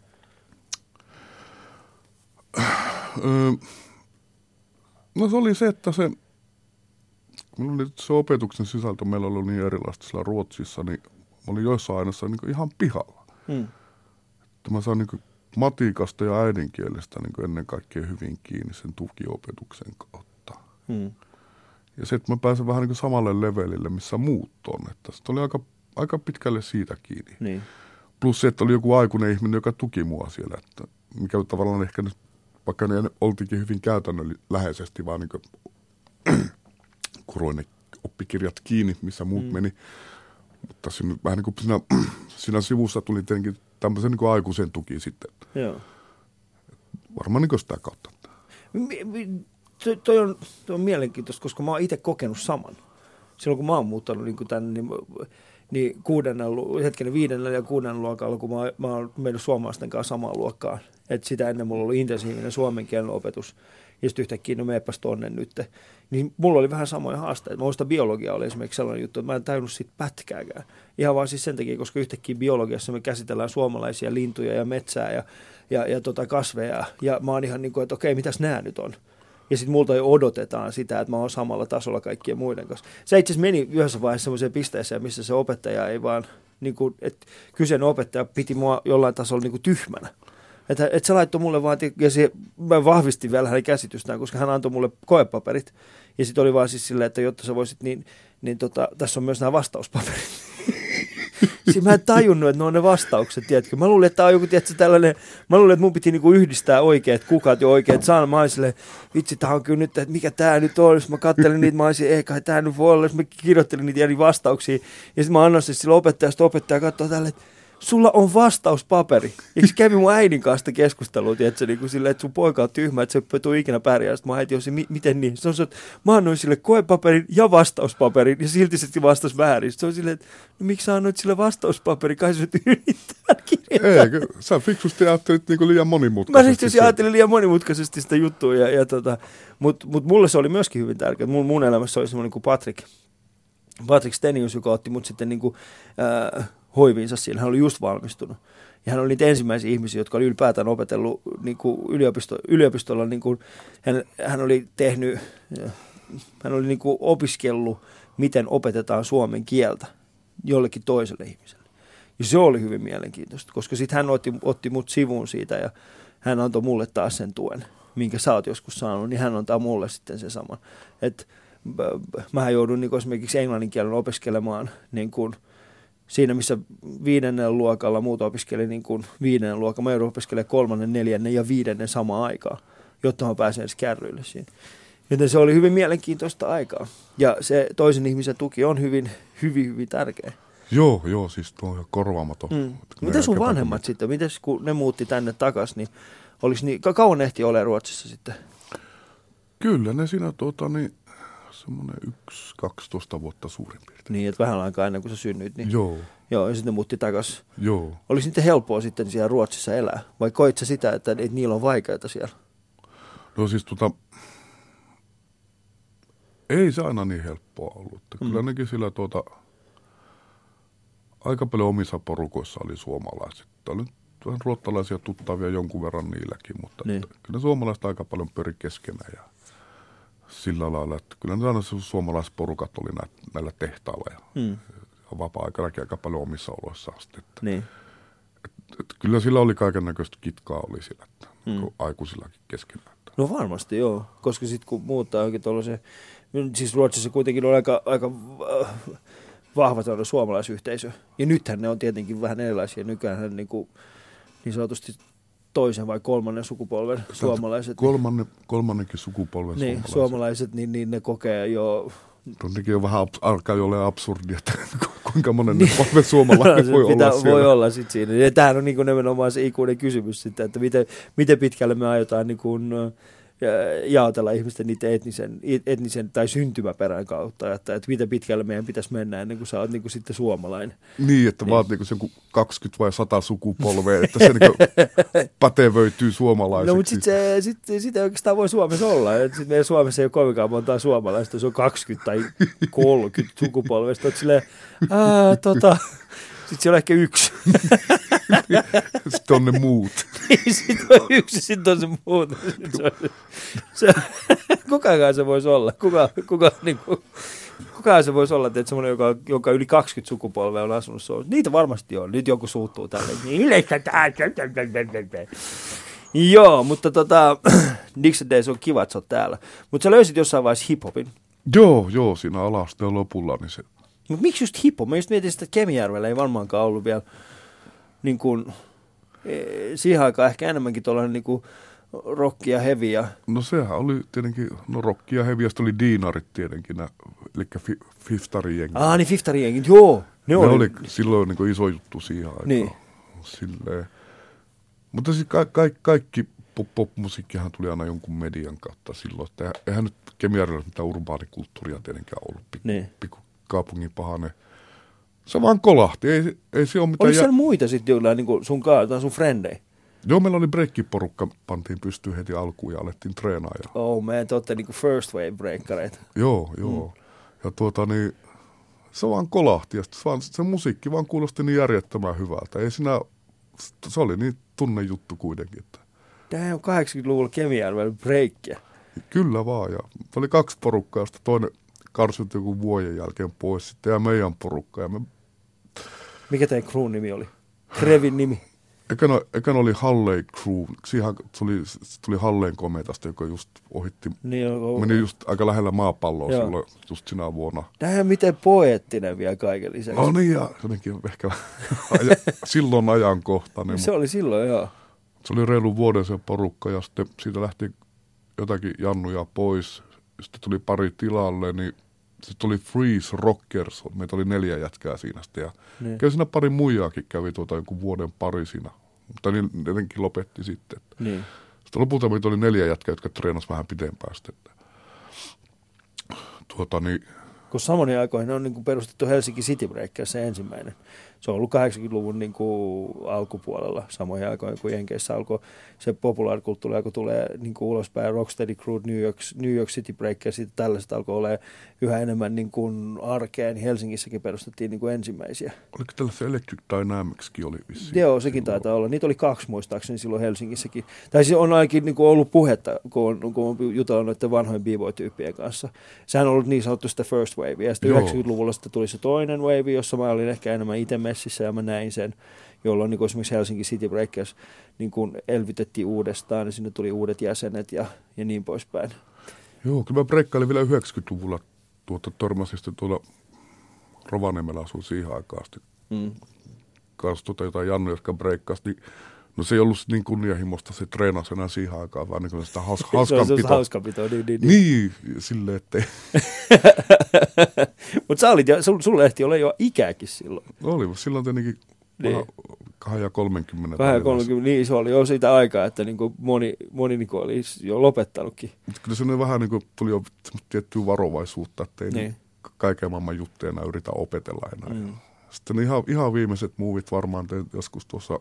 Speaker 2: No se oli se, että se, se opetuksen sisältö meillä oli niin erilaista siellä Ruotsissa, niin mä olin joissain aineissa niin ihan pihalla. Hmm. Että mä sain niin matikasta ja äidinkielestä niin ennen kaikkea hyvin kiinni sen tukiopetuksen kautta. Hmm. Ja se, että mä pääsen vähän niin samalle levelille, missä muut on. Että se oli aika, aika pitkälle siitä kiinni. Niin. Plus se, että oli joku aikuinen ihminen, joka tuki mua siellä. Että mikä tavallaan ehkä nyt, vaikka ne oltiinkin hyvin käytännönläheisesti, vaan niin kuin kuroin ne oppikirjat kiinni, missä muut hmm. meni. Mutta siinä, vähän niin kuin siinä, siinä sivussa tuli tietenkin tämmöisen niin kuin aikuisen tuki sitten. Joo. Varmaan niin kuin sitä kautta.
Speaker 1: Toi, toi, on, toi on mielenkiintoista, koska mä oon itse kokenut saman. Silloin kun mä oon muuttanut niin kuin tänne, niin, niin kuudennen, hetkinen viidennellä ja kuudennen luokalla, kun mä, mä oon mennyt suomalaisten kanssa samaan luokkaan. Että sitä ennen mulla oli intensiivinen suomen kielen opetus. Ja sitten yhtäkkiä, no meepäs tonne nyt. Niin mulla oli vähän samoja haasteita. Mä muistan, biologia oli esimerkiksi sellainen juttu, että mä en tajunnut siitä pätkääkään. Ihan vaan siis sen takia, koska yhtäkkiä biologiassa me käsitellään suomalaisia lintuja ja metsää ja, ja, ja tota kasveja. Ja mä oon ihan niin kuin, että okei, mitäs nää nyt on? Ja sitten multa jo odotetaan sitä, että mä oon samalla tasolla kaikkien muiden kanssa. Se itse asiassa meni yhdessä vaiheessa semmoiseen pisteeseen, missä se opettaja ei vaan, niin kuin, että kyseinen opettaja piti mua jollain tasolla niin kuin tyhmänä. Että et se laittoi mulle vaan, ja se, mä vahvistin vielä hänen käsitystään, koska hän antoi mulle koepaperit. Ja sitten oli vaan siis silleen, että jotta sä voisit, niin, niin tota, tässä on myös nämä vastauspaperit. Siis mä en tajunnut, että ne on ne vastaukset, tiedätkö. Mä luulin, että tämä on joku, tiedätkö, tällainen, mä luulin, että mun piti niinku yhdistää oikeat kukat ja oikeat sanat. Mä olin silleen, vitsi, tää on kyllä nyt, että mikä tää nyt on. Mä kattelin niitä, mä olisin, ei kai tää nyt voi olla. Mä kirjoittelin niitä eri vastauksia. Ja sitten mä annoin siis sille opettajasta, opettaja katsoo tälleen, että sulla on vastauspaperi. Eikö kävi mun äidin kanssa keskustelua, tiedätkö, niin kuin silleen, että sun poika on tyhmä, että se ei tule ikinä pärjää. Sitten mä äiti on se, miten niin? Se on se, että mä annoin sille koepaperin ja vastauspaperin, ja silti se vastasi väärin. Sitten se on silleen, että no, miksi sä annoit sille vastauspaperin, kai sä nyt yrittää kirjoittaa.
Speaker 2: Eikö, sä fiksusti ajattelit niin kuin liian monimutkaisesti.
Speaker 1: Mä fiksusti ajattelin liian monimutkaisesti sitä juttua, ja, ja tota, mutta mut mulle se oli myöskin hyvin tärkeää. Mun, mun elämässä oli semmoinen kuin Patrick, Patrick Stenius, joka otti mut sitten niin kuin, äh, hoiviinsa siinä. Hän oli just valmistunut. Ja hän oli niitä ensimmäisiä ihmisiä, jotka oli ylipäätään opetellut niin kuin yliopisto, yliopistolla. Niin kuin, hän, hän oli tehnyt, hän oli niin kuin opiskellut, miten opetetaan suomen kieltä jollekin toiselle ihmiselle. Ja se oli hyvin mielenkiintoista, koska sitten hän otti, otti mut sivuun siitä ja hän antoi mulle taas sen tuen, minkä sä oot joskus saanut, niin hän antaa mulle sitten sen saman. Että mähän joudun niin esimerkiksi englannin kielen opiskelemaan niin kuin siinä, missä viidennen luokalla muut opiskeli niin kuin viidennen luokalla. Mä joudun opiskelemaan kolmannen, neljännen ja viidennen samaan aikaan, jotta mä pääsen edes kärryille siinä. Joten se oli hyvin mielenkiintoista aikaa. Ja se toisen ihmisen tuki on hyvin, hyvin, hyvin tärkeä.
Speaker 2: Joo, joo, siis tuo on ihan korvaamaton.
Speaker 1: Mm. Mitä sun vanhemmat sitten? Mites kun ne muutti tänne takaisin, niin oliko niin, kauan ehti olemaan Ruotsissa sitten?
Speaker 2: Kyllä ne siinä tuota niin, semmoinen yksi, kaksitoista vuotta suurin piirtein.
Speaker 1: Niin, että vähän aikaa ennen kuin sä synnyit. Niin.
Speaker 2: Joo.
Speaker 1: Joo, ja sitten ne muutti takaisin.
Speaker 2: Joo.
Speaker 1: Oliko niitä helppoa sitten siellä Ruotsissa elää? Vai koit sä sitä, että, että niillä on vaikeaa siellä?
Speaker 2: No siis tota, ei se aina niin helppoa ollut. Mm. Kyllä nekin sillä tuota, aika paljon omissa porukoissa oli suomalaiset. Oli vähän ruottalaisia tuttavia jonkun verran niilläkin, mutta niin. Kyllä suomalaiset aika paljon pyri keskenään ja sillä lailla, että kyllä ne aina suomalaisporukat oli nä, näillä tehtailla ja, mm. ja vapaa-aikanakin aika paljon omissa oloissaan. Että,
Speaker 1: niin.
Speaker 2: et, et, kyllä sillä oli kaiken näköistä kitkaa oli sillä, että mm. aikuisillakin keskenään.
Speaker 1: No varmasti joo, koska sitten kun muuttaa oikein tuollaisen, siis Ruotsissa kuitenkin on aika, aika vahva tällainen suomalaisyhteisö. Ja nythän ne on tietenkin vähän erilaisia. Nykyään niin, kuin, niin sanotusti toisen vai kolmannen sukupolven Tältä suomalaiset.
Speaker 2: Kolmanne, kolmannenkin sukupolven
Speaker 1: niin,
Speaker 2: suomalaiset.
Speaker 1: suomalaiset, niin, niin ne kokee jo...
Speaker 2: Tuonnekin on vähän, alkaa jo olla absurdia, että kuinka monen niin. polven suomalainen voi olla siellä.
Speaker 1: Voi olla sitten siinä. Ja tämähän on niin kuin nimenomaan se ikuinen kysymys sitten, että miten, miten pitkälle me aiotaan niin kuin jaotella ihmisten niitä etnisen, etnisen tai syntymäperän kautta, että, että miten pitkälle meidän pitäisi mennä ennen kuin sä oot niin kuin sitten suomalainen.
Speaker 2: Niin, että niin. Vaat niin kuin kaksikymmentä vai sata sukupolvea, että se niin pätevöityy suomalaiseksi.
Speaker 1: No, mutta sitten sit, sit ei oikeastaan voi Suomessa olla. Sitten meidän Suomessa ei ole kovinkaan montaa suomalaista, se on kaksikymmentä tai kolmekymmentä sukupolvesta. Silleen, ää, tota... Sitten siellä on ehkä yksi.
Speaker 2: Sitten on ne muut.
Speaker 1: Sitten on yksi, sitten on se muut. Se, se, kukakaan se voisi olla? Kuka, kuka, niin kuin, kukaan se voisi olla, että semmoinen, joka, joka yli kaksikymmentä sukupolvea on asunut Suomessa. Niitä varmasti on. Nyt joku suuttuu tälle. Joo, mutta tota, Dixon Days on kiva, että sä oot täällä. Mutta sä löysit jossain vaiheessa hiphopin.
Speaker 2: Joo, joo, siinä alasteen lopulla. Niin se...
Speaker 1: Mutta miksi just hip-hop? Mä just mietin sitä, että Kemijärvellä ei varmaankaan ollut vielä niin kuin, siihen aikaan ehkä enemmänkin tuollainen niin kuin rock ja heavy. Ja...
Speaker 2: No sehän oli tietenkin, no rock ja heavy, ja sitten oli diinarit tietenkin, nää, eli Fiftari-jengi.
Speaker 1: Ah, niin Fiftari-jengi, joo. Ne,
Speaker 2: ne
Speaker 1: oli,
Speaker 2: oli silloin niin kuin iso juttu siihen aikaan.
Speaker 1: Niin.
Speaker 2: Silleen. Mutta siis ka- ka- kaikki pop-musiikkihan tuli aina jonkun median kautta silloin, että eihän nyt Kemijärvellä mitään urbaanikulttuuria tietenkään ollut. Pikku,
Speaker 1: niin.
Speaker 2: pikku kaupungin pahainen. Se vaan kolahti, ei, ei se ole mitään...
Speaker 1: Oliko siellä jä... muita sitten jollain niin sun, tai sun frendejä?
Speaker 2: Joo, meillä oli breikkiporukka, pantiin pystyyn heti alkuun ja alettiin treenaa. Ja...
Speaker 1: Oh man, te olette niin kuin first wave breakkareita.
Speaker 2: Joo, joo. Mm. Ja tuota niin, se vaan kolahti ja vaan, se musiikki vaan kuulosti niin järjettömän hyvältä. Ei siinä, se oli niin tunnejuttu kuitenkin. Että...
Speaker 1: Tämä on kahdeksankymmentäluvulla Kemijärvellä breikkiä.
Speaker 2: Kyllä vaan, ja oli kaksi porukkaa, josta toinen karsut joku vuoden jälkeen pois sitten ja meidän porukka. Ja me...
Speaker 1: Mikä teidän crew nimi oli? Krevin nimi?
Speaker 2: Ekana, ekana oli Halley Crew. Siihen tuli, tuli Halleen kometasta, joka just ohitti. Niin, on, meni just aika lähellä maapalloa joo. Silloin just sinä vuonna.
Speaker 1: Tämähän miten poeettinen vielä kaiken lisäksi.
Speaker 2: No niin, ja jotenkin ehkä aja, silloin ajankohtainen.
Speaker 1: Se oli silloin, joo.
Speaker 2: Se oli reilu vuoden se porukka ja sitten siitä lähti jotakin jannuja pois. Sitten tuli pari tilalle, niin sitten tuli Freeze Rockers. Meitä oli neljä jätkää siinä sitten. Ja niin. Kyllä siinä pari muijaakin kävi tuota jonkun vuoden pari siinä. Mutta niin jotenkin lopetti sitten.
Speaker 1: Niin.
Speaker 2: Sitten lopulta meitä oli neljä jätkää, jotka treenasivat vähän pitempään sitten. Tuota niin,
Speaker 1: kun samoin aikoihin on niin kuin perustettu Helsinki City Breakers se ensimmäinen. Se on ollut kahdeksankymmentäluvun niin kuin alkupuolella samoihin aikoihin, kun Jenkeissä alkoi se populaarikulttuuri, alkoi tulee niin kuin ulospäin, Rocksteady Crew, New York, New York City Breakers, ja tällaiset alkoi olla yhä enemmän niin kuin arkea, niin Helsingissäkin perustettiin niin kuin ensimmäisiä.
Speaker 2: Oliko tällaisia Electric Dynamicskin oli vissiin?
Speaker 1: Joo, sekin taitaa olla. Niitä oli kaksi muistaakseni silloin Helsingissäkin. Tai siis on ainakin niin kuin ollut puhetta, kun on, kun on jutellut noiden vanhojen b-boy-tyyppien kanssa. Sehän on ollut niin sanottu sitä first wave, ja sitten yhdeksänkymmentäluvulla sitten tuli se toinen wave, jossa mä olin ehkä enemmän itse messissä, ja mä näin sen, jolloin niin esimerkiksi Helsinki City Breakers niin kun elvytettiin uudestaan, ja sinne tuli uudet jäsenet ja, ja niin poispäin.
Speaker 2: Joo, kyllä mä breikkailin vielä yhdeksänkymmentäluvulla tuota, törmäsin sitten tuolla Rovaniemellä asuin siihen aikaan asti. Mm. Kanssa tuota jotain Jannu, jotka breikkasi, niin no se ei ollut niin kunnianhimosta, se treenasi enää siihen aikaan, vaan niin sitä haus, hauskanpitoa.
Speaker 1: Se on hauskanpitoa, niin, niin,
Speaker 2: niin. Niin, silleen, ettei.
Speaker 1: Mutta sä olit, sul, sulle ehti olla jo ikääkin silloin.
Speaker 2: Oli, silloin tietenkin niin. kahden ja kolmenkymmenen.
Speaker 1: Kahden ja kolmenkymmenen, niin se oli jo siitä aikaa, että niin kuin moni, moni niin kuin oli jo lopettanutkin.
Speaker 2: Mutta kyllä se vähän niin kuin tuli jo tiettyä varovaisuutta, ettei
Speaker 1: niin.
Speaker 2: kaiken maailman juttuja enää yritä opetella enää. Mm. Sitten ihan, ihan viimeiset muuvit varmaan tein joskus tuossa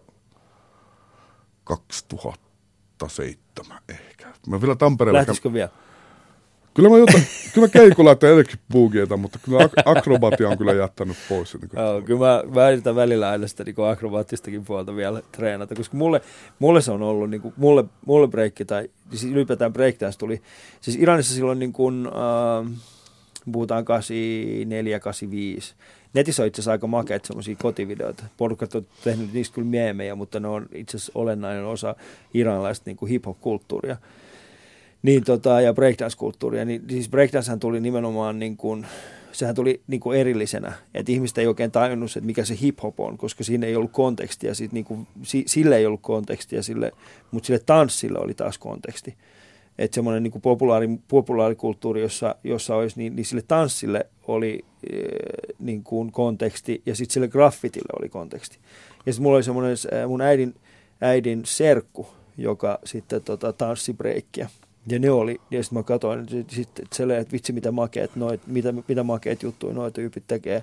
Speaker 2: kaksituhattaseitsemän ehkä. Mä vielä Tampereella...
Speaker 1: Lähtisikö vielä?
Speaker 2: Kyllä mä, jotain, kyllä mä keikulla että edelläkin buugieita, mutta kyllä ak- akrobatia on kyllä jättänyt pois. Niin
Speaker 1: Joo, kyllä mä, mä yritän välillä aina sitä niin akrobaattistakin puolta vielä treenata, koska mulle, mulle se on ollut, niin kuin, mulle, mulle breikki tai siis ylipäätään breakdance tuli, siis Iranissa silloin niin kuin, äh, puhutaan kahdeksankymmentäneljä kahdeksankymmentäviisi. Netissä on itse asiassa aika makeat semmoisia kotivideoita. Porukat on tehnyt niistä kyllä meemejä, mutta ne on itse asiassa olennainen osa iranlaista niin kuin hip-hop-kulttuuria. Niin, tota, ja breakdance-kulttuuria. Niin, siis breakdancehan tuli nimenomaan, niin kuin, sehän tuli niin kuin erillisenä. Että ihmiset ei oikein tajunnut, että mikä se hip-hop on, koska siinä ei ollut kontekstia. Sit, niin kuin, si, sille ei ollut kontekstia, sille, mutta sille tanssille oli taas konteksti. Että semmoinen niin kuin populaari, populaarikulttuuri, jossa, jossa olisi, niin, niin sille tanssille oli e, niin kuin konteksti, ja sitten sille graffitille oli konteksti. Ja sitten mulla oli semmoinen mun äidin, äidin serkku, joka sitten tota, tanssi breikkiä. Ja ne oli, ja sitten mä katsoin, sitten että, että vitsi mitä makeet, noit, mitä, mitä makeet juttuja noita tyypit tekee.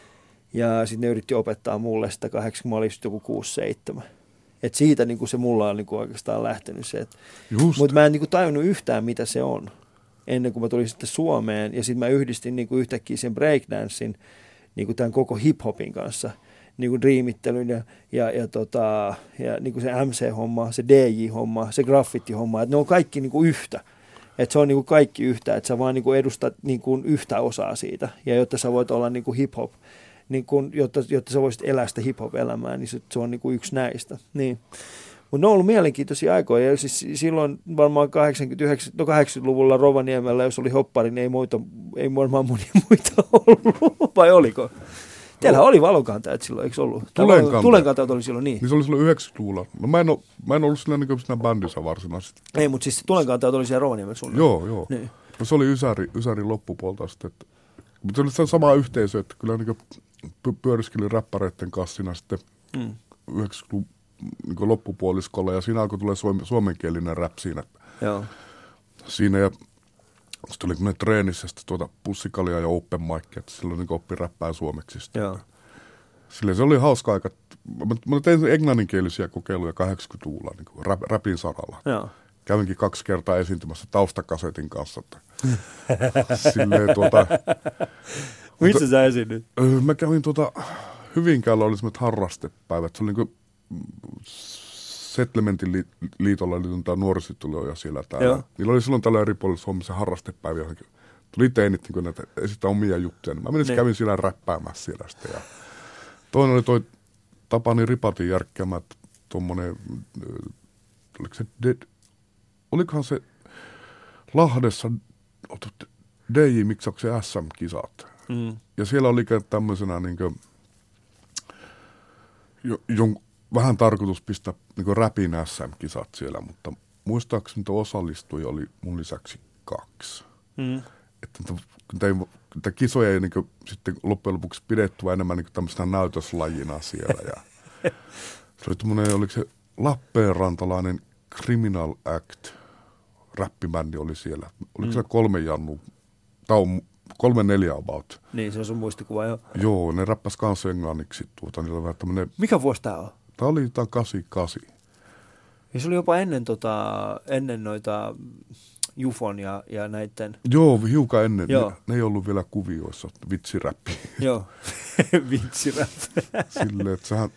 Speaker 1: Ja sitten ne yritti opettaa mulle sitä kahdeksan, mä olin joku kuusi seitsemän. Että siitä niin kuin se mulla on niin kuin oikeastaan lähtenyt se. Mutta mä en niin kuin tajunnut yhtään, mitä se on, ennen kuin mä tulin sitten Suomeen. Ja sitten mä yhdistin niin kuin yhtäkkiä sen breakdancein niin kuin tämän koko hip-hopin kanssa. Niin kuin dreamittelyn ja, ja, ja, tota, ja niin kuin se M C-homma, se D J-homma, se graffiti-homma. Että ne on kaikki niin kuin yhtä. Että se on niin kuin kaikki yhtä. Että sä vaan niin kuin edustat niin kuin yhtä osaa siitä. Ja jotta sä voit olla niin kuin hip-hop. Niin kun, jotta, jotta sä voisit elää sitä hip-hop-elämää, niin se, se on niin kuin yksi näistä. Niin. Mutta ne on ollut mielenkiintoisia aikoja. Ja siis silloin varmaan kahdeksankymmentä-yhdeksänkymmentä, no kahdeksankymmentäluvulla Rovaniemellä, jos oli hoppari, niin ei, muita, ei varmaan monia muita ollut. Vai oliko? Teillähän oli valonkantajat silloin, eikö ollut?
Speaker 2: Tulenkantajat.
Speaker 1: Tulenkantajat oli silloin, niin.
Speaker 2: Niin se oli silloin yhdeksänkymmentäluvulla. No mä en, ole, mä en ollut siinä, niin siinä bändissä varsinaisesti.
Speaker 1: Ei, mutta siis tulenkantajat oli siellä Rovaniemellä sulle.
Speaker 2: Joo, joo.
Speaker 1: Niin.
Speaker 2: No se oli Ysäri, Ysärin loppupuolta sitten. Mutta se oli se sama yhteisö, että kyllä niin pyöriskelin räppäreiden kanssa siinä sitten mm. yhdeksänkymmentäluvun niin loppupuoliskolla, ja siinä alkoi tulee suom- suomenkielinen rap siinä.
Speaker 1: Joo.
Speaker 2: Siinä, ja sitten oli kun treenissä sitten tuota pussikalia ja open mic, että silloin niin oppi räppää suomeksi.
Speaker 1: Joo.
Speaker 2: Silleen se oli hauska aika. Mä, mä tein englanninkielisiä kokeiluja kahdeksankymmentäluvulla niin rap, rapin saralla.
Speaker 1: Joo.
Speaker 2: Kävinkin kaksi kertaa esiintymässä taustakasetin kanssa. Silleen tuota...
Speaker 1: Missä sä esiinnyt?
Speaker 2: Mä kävin tuota, Hyvinkäällä oli semmoiset harrastepäivät. Se oli niin kuin Settlementin li- liitolla oli tämä nuorisotyöjä siellä täällä. Joo. Niillä oli silloin tällä eri puolilla Suomessa harrastepäiviä. Tuli teinit niin näitä esittää omia juttuja. Mä menin kävin siellä räppäämässä siellä sitten. Ja toinen oli toi Tapani Ripatin järkkäämä tuommoinen, oliko se, dead, olikohan se Lahdessa D J-miksauksen S M-kisat. Mm. Ja siellä oli tämmöisenä niin kuin, jo, jo, vähän tarkoitus pistää niin räpin S M-kisat siellä, mutta muistaakseni tuo osallistuja oli mun lisäksi kaksi. Mm. Että niitä kisoja ei niin kuin, sitten loppujen lopuksi pidettyä enemmän niin tämmöisenä näytöslajina siellä. Ja se oli tämmöinen, oliko se Lappeenrantalainen Criminal Act, räppibändi oli siellä. Oliko mm. se kolme Jannu, tai on kolme neljä about.
Speaker 1: Niin, se on sun muistikuva, joo.
Speaker 2: Joo, ne räppäs kanssa englanniksi. Tuota, niillä vähän tämmönen...
Speaker 1: Mikä vuosi tää on?
Speaker 2: Tää oli jotain kahdeksankymmentäkahdeksan.
Speaker 1: Ja se oli jopa ennen, tota, ennen noita Jufon ja, ja näitten...
Speaker 2: Joo, hiukan ennen.
Speaker 1: Joo.
Speaker 2: Ne, ne ei ollut vielä kuvioissa, vitsiräppi.
Speaker 1: Joo, vitsiräppi.
Speaker 2: Silleen, että sähän,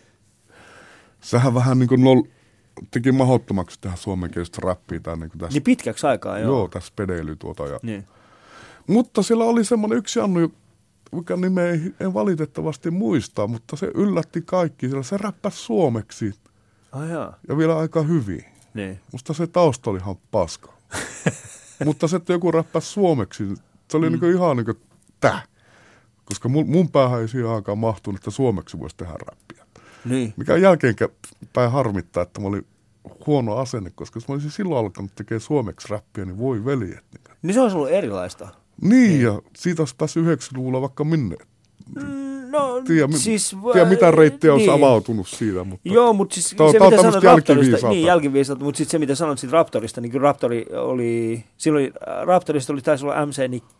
Speaker 2: sähän vähän niin kuin nol, teki mahdottomaksi tähän suomenkielistä räppiä. Tai niin, tässä,
Speaker 1: Niin pitkäksi aikaa, joo.
Speaker 2: Joo, tässä pedeily tuota. Ja,
Speaker 1: Niin.
Speaker 2: mutta siellä oli semmoinen yksi Annu, mikä nimeä ei, en valitettavasti muista, mutta se yllätti kaikki. Siellä se räppäsi suomeksi.
Speaker 1: Ah, jaa.
Speaker 2: Ja vielä aika hyvin.
Speaker 1: Niin.
Speaker 2: Musta se tausta oli ihan paska. Mutta se, että joku räppäsi suomeksi, se oli mm. niin ihan niin kuin tää. Koska mun, mun päähän ei siihen aikaan mahtunut, että suomeksi voisi tehdä räppiä.
Speaker 1: Niin.
Speaker 2: Mikä jälkeenpäin harmittaa, että mä olin huono asenne, koska jos mä olisin silloin alkanut tekemään suomeksi räppiä, niin voi veljet.
Speaker 1: Niin se olisi ollut erilaista.
Speaker 2: Niin, niin. Ja siitä olisi päässyt yhdeksänkymmentäluvulla vaikka minne.
Speaker 1: Mm, no,
Speaker 2: tiedä,
Speaker 1: siis...
Speaker 2: tiedä mitä reittejä
Speaker 1: niin.
Speaker 2: olisi avautunut siitä. Mutta
Speaker 1: joo, mutta siis
Speaker 2: tää,
Speaker 1: se,
Speaker 2: tää
Speaker 1: mitä sanoit Raptorista, niin
Speaker 2: jälkiviisautta,
Speaker 1: mutta sitten se, mitä sanoit siitä Raptorista, niin kyllä Raptori oli, silloin Raptorista oli, taisi olla M C Nick.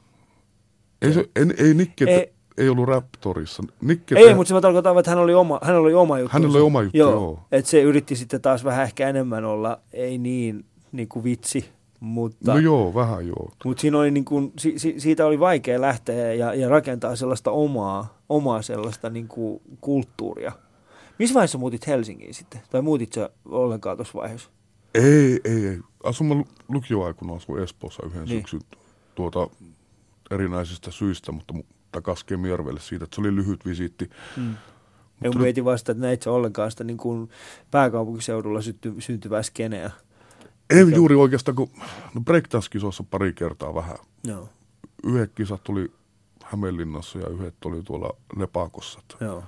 Speaker 2: Ei, se, ei, ei Nikke,
Speaker 1: ei,
Speaker 2: ei ollut Raptorissa. Nikke
Speaker 1: ei, te... mutta se mä tarkoitan, että hän oli oma, hän oli oma juttu.
Speaker 2: Hänellä oli oma juttu, joo. joo.
Speaker 1: Että se yritti sitten taas vähän ehkä enemmän olla, ei niin, niin kuin vitsi. Mutta,
Speaker 2: no joo, vähän joo.
Speaker 1: Mutta siinä oli niin kuin, si, si, siitä oli vaikea lähteä ja, ja rakentaa sellaista omaa, omaa sellaista niin kuin kulttuuria. Missä vaiheessa muutit Helsingiin sitten? Tai muutit sä ollenkaan tuossa vaiheessa?
Speaker 2: Ei, ei, ei. Asuin lukioaikuna asuin Espoossa yhden
Speaker 1: niin.
Speaker 2: syksyn tuota, erinäisistä syistä, mutta takaisin Kemijärvelle siitä, että se oli lyhyt visiitti.
Speaker 1: Mm. Ja kun mietin vasta, että näit sä ollenkaan sitä niin kuin pääkaupunkiseudulla synty, syntyvää skeneä.
Speaker 2: Ei mikä... juuri oikeastaan, kun no breakdance-kisoissa pari kertaa vähän.
Speaker 1: Joo.
Speaker 2: Yhdet kisat tuli Hämeenlinnassa ja yhdet oli tuolla Lepakossa.
Speaker 1: Joo,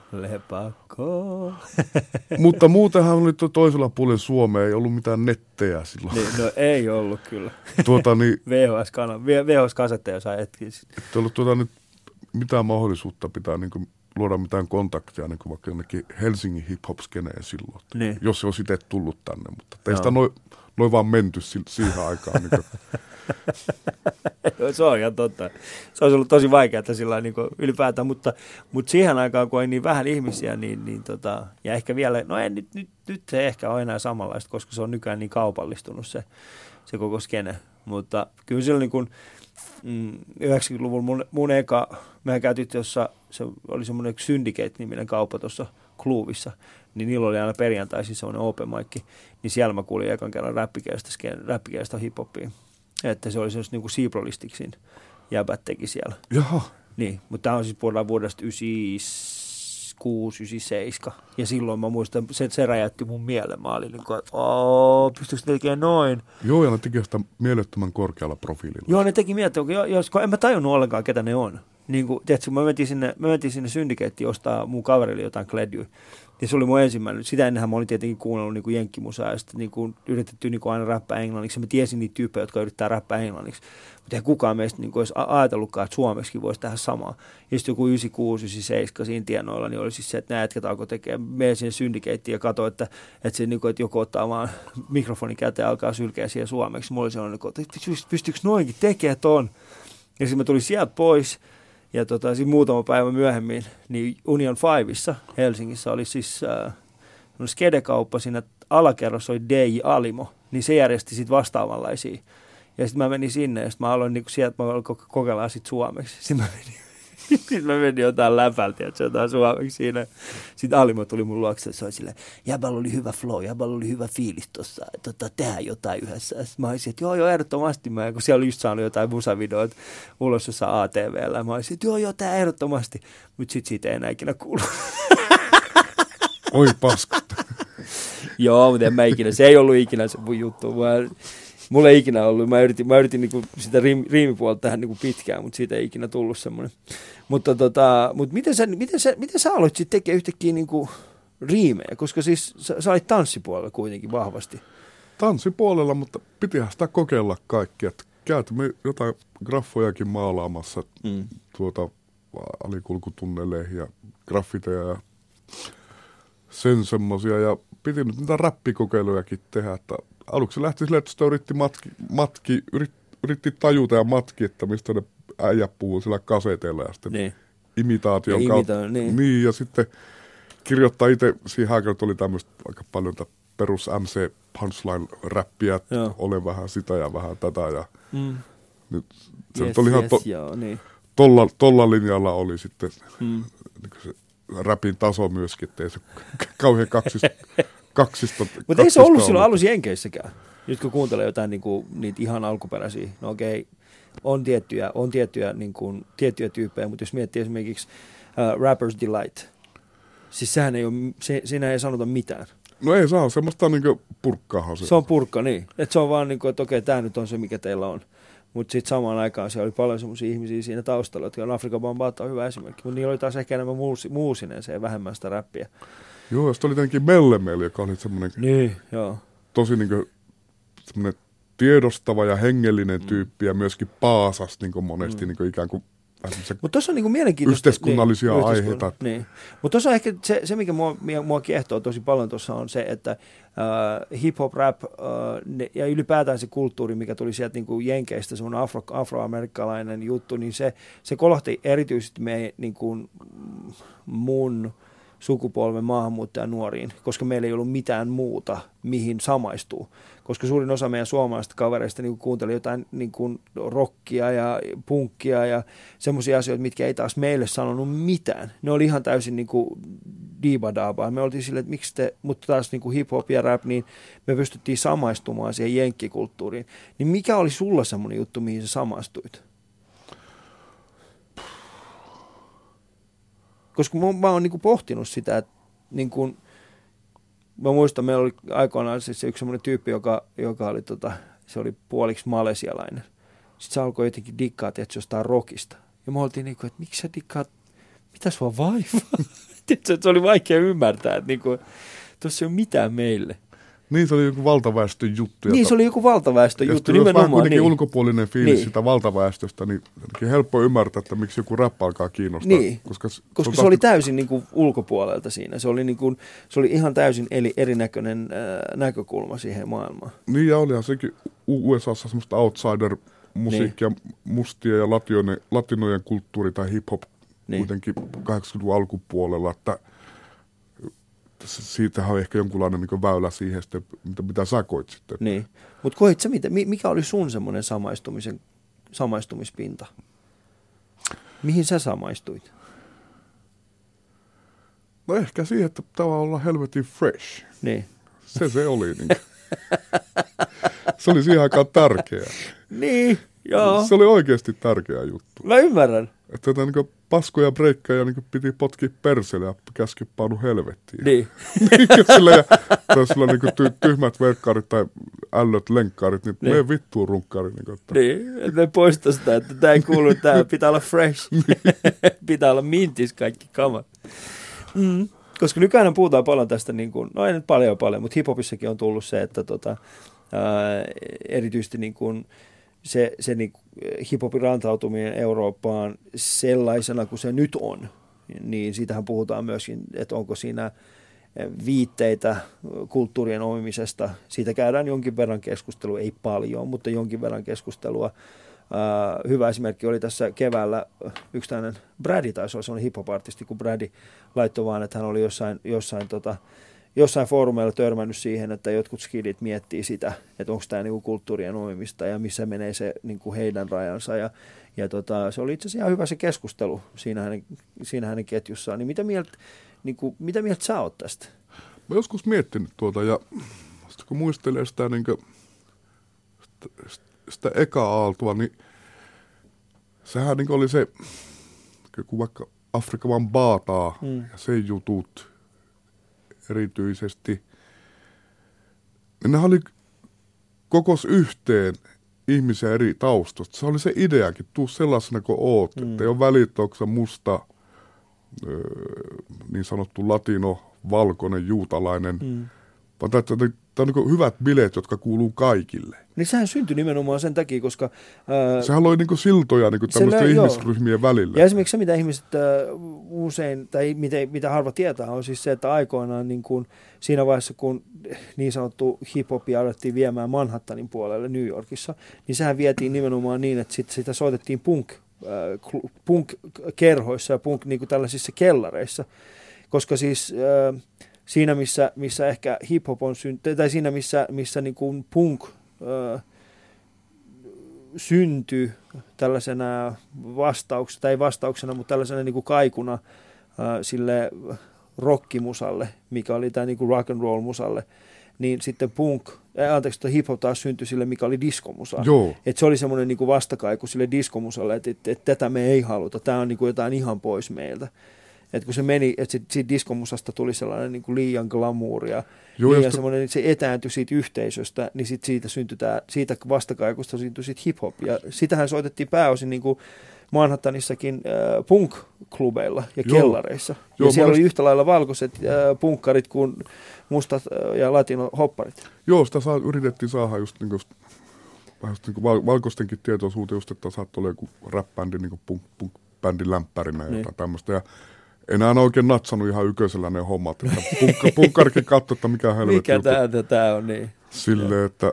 Speaker 1: Lepakko.
Speaker 2: Mutta muutenhan oli toisella puolella Suomea, ei ollut mitään nettejä silloin.
Speaker 1: Niin, no ei ollut kyllä.
Speaker 2: Tuota, niin,
Speaker 1: V H S-kana- V H S-kasetteja sai etkin.
Speaker 2: Ei ollut tuota, nyt mitään mahdollisuutta pitää niin kuin, luoda mitään kontakteja niin kuin vaikka jonnekin Helsingin hip-hop-skeneen silloin.
Speaker 1: Niin.
Speaker 2: Jos se olisi itse tullut tänne, mutta teistä noin noi vaan menty si- siihen aikaan. Niin
Speaker 1: se on ihan totta. Se olisi ollut tosi vaikeaa sillä niin ylipäätään, mutta, mutta siihen aikaan, kun ei niin vähän ihmisiä, niin, niin tota, ja ehkä vielä, no ei, nyt, nyt, nyt se ehkä ole enää samanlaista, koska se on nykyään niin kaupallistunut se, se koko skene. Mutta kyllä silloin niin kuin, mm, yhdeksänkymmentäluvulla mun, mun eka, mehän käytiin, jossa se oli semmoinen Syndicate-niminen kauppa tuossa Kluuvissa, niin niillä oli aina perjantaisin semmoinen open mic, niin siellä mä kuulin ekan kerran räppikielestä hip-hopia. Että se oli semmoista niin kuin Siiprolistiksin jäbät teki siellä.
Speaker 2: Jaha.
Speaker 1: Niin, mutta tämä on siis puhutaan vuodesta yhdeksänkymmentäkuusi yhdeksänkymmentäseitsemän. Ja silloin mä muistan, se, se räjäytti mun mieleen. Mä olin niin kuin, että ooo, pystyykö ne tekemään noin?
Speaker 2: Joo, ja ne teki sitä mielettömän korkealla profiililla.
Speaker 1: Joo, ne teki mielettömän, jos, en mä tajunnut ollenkaan, ketä ne on. Niin kuin, tiedätkö, mä mentiin sinne, mä mentiin sinne Syndicateen ostaa mun kaverille jotain kledjuja. Ja se oli mun ensimmäinen. Sitä ennenhän mä olin tietenkin kuunnellut niin kuin jenkkimusaa ja sitten niin kuin yritetty niin kuin aina räppää englanniksi. Ja mä tiesin niitä tyyppejä, jotka yrittää räppää englanniksi. Mutta ei kukaan meistä niin kuin olisi ajatellutkaan, että suomeksikin voisi tehdä samaa. Ja sitten joku yhdeksänkymmentäkuusi yhdeksänkymmentäseitsemän siinä tienoilla, niin oli siis se, että nämä jätkät alkoi tekemään. Mene sinne Syndicateen ja katsoi, että, että, se, niin kuin, että joku ottaa vaan mikrofonin käteen ja alkaa sylkeä siihen suomeksi. Mulla oli sellainen, että pystyykö noinkin tekemään ton? Ja sitten mä tulin sieltä pois. Ja tota, sitten muutama päivä myöhemmin, niin Union Fiveissa Helsingissä oli siis äh, skedekauppa, siinä alakerrassa oli D J Alimo, niin se järjesti sitten vastaavanlaisia. Ja sitten mä menin sinne, ja sitten mä aloin niinku sieltä, mä aloin kokeillaan sitten suomeksi. Sitten mä menin, sitten mä menin jotain läpältä, että se jotain suomeksi siinä. Sitten Alimo tuli mun luokse, se oli silleen, jäbällä oli hyvä flow, jäbällä oli hyvä fiilis tossa, tota, tehdään jotain yhdessä. Sitten mä olisin, että joo, joo, ehdottomasti. Mä, kun siellä oli just saanut jotain musavideoita ulos jossain A T V:llä, mä olisin, että joo, joo, tää ehdottomasti. Mutta sitten siitä ei enää ikinä kuulu.
Speaker 2: Oi paskat.
Speaker 1: Joo, mutta en mä ikinä, se ei ollut ikinä se mun juttu. Mä, mulla ei ikinä ollut, mä yritin, mä yritin niinku sitä riim, riimipuolta tähän niinku pitkään, mutta siitä ei ikinä tullut semmoinen. Mutta tota, mut miten, sä, miten, sä, miten sä aloit sitten tekemään yhtäkkiä niinku riimejä, koska siis sä, sä olit tanssipuolella kuitenkin vahvasti.
Speaker 2: Tanssipuolella, mutta pitihän sitä kokeilla kaikki, että käytämme jotain graffojakin maalaamassa mm. tuota alikulkutunneleihin ja graffiteja ja sen semmosia ja piti nyt niitä räppikokeilujakin tehdä, että aluksi lähti silleen, että sitä yritti matki, matki yrit, yritti tajuta ja matki, että mistä ne äijät puhuu sillä kaseteilla ja sitten
Speaker 1: Niin.
Speaker 2: imitaation
Speaker 1: Ja
Speaker 2: kautta.
Speaker 1: imita- niin.
Speaker 2: niin, ja sitten kirjoittaa itse, siihen aikaan oli tämmöistä aika paljon perus M C punchline-räppiä, että
Speaker 1: Joo.
Speaker 2: olen vähän sitä ja vähän tätä. Ja
Speaker 1: Mm.
Speaker 2: nyt se
Speaker 1: Yes,
Speaker 2: nyt oli ihan
Speaker 1: yes,
Speaker 2: to,
Speaker 1: joo, niin.
Speaker 2: tolla, tolla linjalla oli sitten
Speaker 1: Mm.
Speaker 2: niin se räpin taso myöskin, ettei se kauhean kaksista. kaksista
Speaker 1: Mutta ei se ollut
Speaker 2: kaksista
Speaker 1: silloin alussa Jenkeissäkään. Nyt kun kuuntelee jotain niin kuin, niitä ihan alkuperäisiä, no okei, on tiettyjä, on tiettyjä, niin kuin, tiettyjä tyyppejä, mutta jos miettii esimerkiksi uh, Rapper's Delight, siis sehän ei ole, se, siinä ei sanota mitään.
Speaker 2: No ei saa, semmoista niinku purkkaahan se.
Speaker 1: Se on purkka, niin. Et se on vaan niin kuin, että okei, tämä nyt on se, mikä teillä on. Mutta sitten samaan aikaan siellä oli paljon semmoisia ihmisiä siinä taustalla, jotka on Afrikan Bambaatta on hyvä esimerkki, mutta niillä oli taas ehkä enemmän muusi, muusinen se ja vähemmän sitä räppiä.
Speaker 2: Joo, ja sitten oli tietenkin Mellemel, joka oli semmoinen
Speaker 1: Niin, joo.
Speaker 2: tosi niinku semmoinen tiedostava ja hengellinen mm. tyyppi ja myöskin paasas niinku monesti mm. niinku ikään kuin
Speaker 1: Mutta tuossa on niinku mielenkiintoista.
Speaker 2: yhteiskunnallisia
Speaker 1: niin,
Speaker 2: aiheita.
Speaker 1: Niin. Mutta tuossa on ehkä se, se mikä mua, mua kiehtoo tosi paljon tuossa on se, että äh, hip-hop, rap äh, ne, ja ylipäätään se kulttuuri, mikä tuli sieltä niinku Jenkeistä, semmoinen afro, afroamerikkalainen juttu, niin se, se kolahti erityisesti meidän niinku, mun sukupolven maahanmuuttajan nuoriin, koska meillä ei ollut mitään muuta, mihin samaistuu. Koska suurin osa meidän suomalaisista kavereista niin kuunteli jotain niin kuin rockia ja punkkia ja semmoisia asioita, mitkä ei taas meille sanonut mitään. Ne oli ihan täysin niin kuin diibadaabaa. Me oltiin silleen, että miksi te, mutta taas niin kuin hip-hop ja rap, niin me pystyttiin samaistumaan siihen jenkkikulttuuriin. Niin mikä oli sulla semmoinen juttu, mihin sä samaistuit? Koska mä, mä oon niin kuin pohtinut sitä, että niin kuin, mä muistan, meillä oli aikoinaan siis yksi semmoinen tyyppi, joka, joka oli, tota, se oli puoliksi malesialainen. Sitten se alkoi jotenkin dikkaa, että jostain rockista. Ja me oltiin niin kuin, että miksi sä dikkaat, mitä sua vaivaa? Se oli vaikea ymmärtää, että niin kuin, tuossa ei ole mitään meille.
Speaker 2: Niin, se oli joku valtaväestön juttu.
Speaker 1: Niin, se oli joku valtaväestön
Speaker 2: ja
Speaker 1: juttu
Speaker 2: nimenomaan. Jos vähän kuitenkin
Speaker 1: niin.
Speaker 2: ulkopuolinen fiilis
Speaker 1: niin.
Speaker 2: sitä valtaväestöstä, niin on helppo ymmärtää, että miksi joku räppä alkaa kiinnostaa.
Speaker 1: Niin,
Speaker 2: koska,
Speaker 1: koska se, se oli täysin niin kuin ulkopuolelta siinä. Se oli, niin kuin, se oli ihan täysin eli erinäköinen äh, näkökulma siihen maailmaan.
Speaker 2: Niin, ja olihan sekin U S A:ssa semmoista outsider-musiikkia, niin. mustia ja latinojen, latinojen kulttuuri tai hip-hop niin. kuitenkin kahdeksankymmentäluvun alkupuolella, että siitähän on ehkä jonkunlainen niin väylä siihen, sitten, mitä, mitä sä koit sitten.
Speaker 1: Niin. Mutta koit sä, mikä oli sun semmoinen samaistumisen, samaistumispinta? Mihin sä samaistuit?
Speaker 2: No ehkä siihen, että tavallaan olla helvetin fresh.
Speaker 1: Niin.
Speaker 2: Se se oli. Niin se oli siihen aikaan tärkeää.
Speaker 1: Niin, joo.
Speaker 2: Se oli oikeasti tärkeä juttu.
Speaker 1: Mä ymmärrän.
Speaker 2: Että tätä niin paskoja breikkaja niin piti potkia perseelle ja käskeä painu helvettiin.
Speaker 1: Niin.
Speaker 2: Sillä ja tai sillä niin ty- tyhmät verkkarit tai ällöt lenkkaarit, niin, niin. mene vittuun runkkari. Niin, että...
Speaker 1: niin, että ne poista sitä, että tämä ei kuulu, tämä pitää olla fresh. Pitää olla mintis kaikki kamat. Mm. Koska nykyään puhutaan paljon tästä, niin kuin, no ei nyt paljon paljon, mutta hiphopissakin on tullut se, että tota, ää, erityisesti niin kuin se, se niin, hiphopin rantautuminen Eurooppaan sellaisena kuin se nyt on, niin siitähän puhutaan myöskin, että onko siinä viitteitä kulttuurien omimisesta. Siitä käydään jonkin verran keskustelua, ei paljon, mutta jonkin verran keskustelua. Uh, hyvä esimerkki oli tässä keväällä yksi tämmöinen Brady, taisi olla sellainen hip-hop-artisti, kun Brady laittoi vaan, että hän oli jossain, jossain, tota, jossain foorumeilla törmännyt siihen, että jotkut skidit miettii sitä, että onko tämä niinku kulttuurien omimista ja missä menee se niinku heidän rajansa. Ja, ja tota, se oli itse asiassa ihan hyvä se keskustelu siinä hänen, siinä hänen ketjussaan. Niin mitä mieltä niinku, mitä mieltä sä oot tästä?
Speaker 2: Mä joskus miettinyt tuota ja sitten kun muistelee sitä, niin kuin, sitä, sitä eka aaltoa, niin sehän niin oli se, kun vaikka Afrikan Bambaataa mm. ja sen jutut erityisesti, niin ne oli kokos yhteen ihmisiä eri taustoista. Se oli se ideakin, tuu sellaisena kuin oot, mm. että ei ole väliä, onko se musta, öö, niin sanottu latino, valkoinen, juutalainen, mm. vaan tämä on niin hyvät bileet, jotka kuuluu kaikille.
Speaker 1: Niin sehän syntyi nimenomaan sen takia, koska... Ää,
Speaker 2: sehän loi niin siltoja niin tämmöisten lö, ihmisryhmien joo. välillä.
Speaker 1: Ja esimerkiksi se, mitä ihmiset ää, usein, tai mitä, mitä harva tietää, on siis se, että aikoinaan niin kuin, siinä vaiheessa, kun niin sanottu hip-hopia alettiin viemään Manhattanin puolelle New Yorkissa, niin sehän vietiin nimenomaan niin, että sit, sitä soitettiin punk punk-kerhoissa ja punk niin kuin tällaisissa kellareissa, koska siis äh, siinä, missä, missä ehkä hip-hop on syntynyt, tai siinä, missä, missä niin kuin punk äh, syntyi tällaisena vastauksena, tai vastauksena, mutta tällaisena niin kuin kaikuna äh, sille rockimusalle, mikä oli tämä niin kuin rock and roll musalle, niin sitten punk, äh, anteeksi, hip-hop taas syntyi sille, mikä oli diskomusa. Että se oli semmoinen niin kuin vastakaiku sille diskomusalle, että, että, että tätä me ei haluta, tämä on niin kuin jotain ihan pois meiltä. Että kun se meni, että siitä, siitä diskomusasta tuli sellainen niin kuin liian glamouria, Joo, liian semmoinen, että se etääntyi siitä yhteisöstä, niin sit siitä syntyi tämä, siitä vastakaikusta syntyi sitten hip-hop. Ja sitähän soitettiin pääosin niin kuin Manhattanissakin äh, punk-klubeilla ja Joo. kellareissa. Joo, ja siellä monesti... oli yhtä lailla valkoiset äh, punkkarit kuin mustat äh, ja latino-hopparit.
Speaker 2: Joo, sitä saa, yritettiin saada just, niin kuin, vähän just, niin kuin val- valkoistenkin tietoisuuteen, just, että saattoi olla joku rap-bändi, niin kuin punk, punk bändin lämpärinä ja niin. jotain tämmöistä. Ja enää oikein natsannut ihan yköisellä ne hommat. Punkka, punkkarikin katsoi, että mikä helvetti
Speaker 1: mikä juttu. Mikä tämä on, niin.
Speaker 2: Silleen, että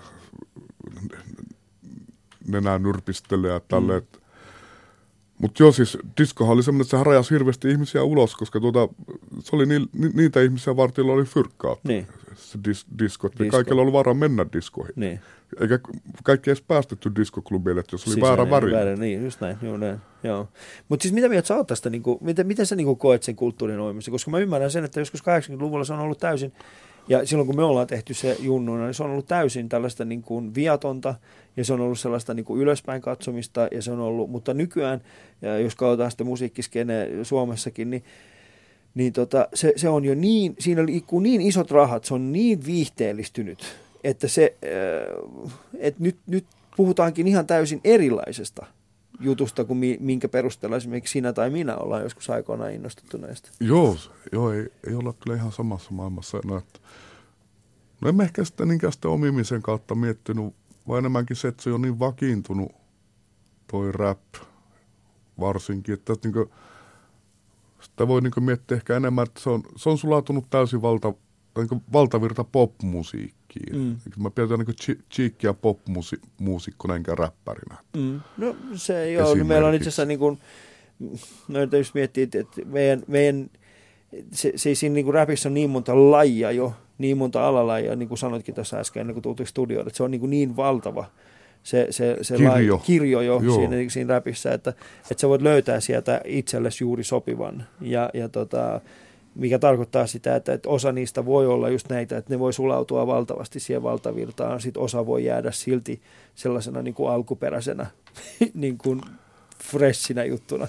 Speaker 2: nenää nyrpistelee ja tälleen. Mm. Mutta joo, siis diskohan oli semmoinen, että sehän rajasi hirveästi ihmisiä ulos, koska tuota, se oli ni, ni, niitä ihmisiä varten, joilla oli fyrkkaat. Niin. Se dis, diskot. Disko. Kaikilla oli varaa mennä diskoihin. Niin. Eikä kaikki edes päästetty diskoklubeille, että jos oli siis väärä väri.
Speaker 1: Väärä, niin, just näin. Joo, näin. Joo. Mutta siis mitä mieltä sä oot tästä, niin kuin, miten, miten sä niin kuin koet sen kulttuurin oimista? Koska mä ymmärrän sen, että joskus kahdeksankymmentäluvulla se on ollut täysin, ja silloin kun me ollaan tehty se junnuina, niin se on ollut täysin tällaista niin kuin viatonta, ja se on ollut sellaista niin kuin ylöspäin katsomista, ja se on ollut, mutta nykyään, ja jos katsotaan sitä musiikkiskene Suomessakin, niin niin tota, se, se on jo niin, siinä liikkuu niin isot rahat, se on niin viihteellistynyt, että se, että nyt, nyt puhutaankin ihan täysin erilaisesta jutusta kuin minkä perusteella esimerkiksi sinä tai minä ollaan joskus aikoinaan innostuttu näistä.
Speaker 2: Joo, joo ei, ei olla kyllä ihan samassa maailmassa. No, että, no emme ehkä sitä niinkään sitä omimisen kautta miettinyt, vaan enemmänkin se, että se on niin vakiintunut toi rap varsinkin, että niin kuin, sitä voi niin kuin miettiä ehkä enemmän, että se on, se on sulautunut täysin valta, niin valtavirta popmusiikkiin. Mm. Mä pidän niin cheekkiä popmuusikkona enkä räppärinä.
Speaker 1: Mm. No se ei ole. Meillä on itse asiassa, niin kuin, no jos miettii, että meidän, meidän se, se siinä niin kuin rapissa on niin monta lajia jo, niin monta alalajia, niin kuin sanoitkin tässä äsken, ennen kuin tultiin studioon, että se on niin, kuin niin valtava se, se, se kirjo. Lai, kirjo jo siinä, siinä rapissa, että, että sä voit löytää sieltä itsellesi juuri sopivan. Ja, ja tota, mikä tarkoittaa sitä, että, että osa niistä voi olla just näitä, että ne voi sulautua valtavasti siihen valtavirtaan, sitten osa voi jäädä silti sellaisena niin kuin alkuperäisenä, niin kuin freshinä juttuna.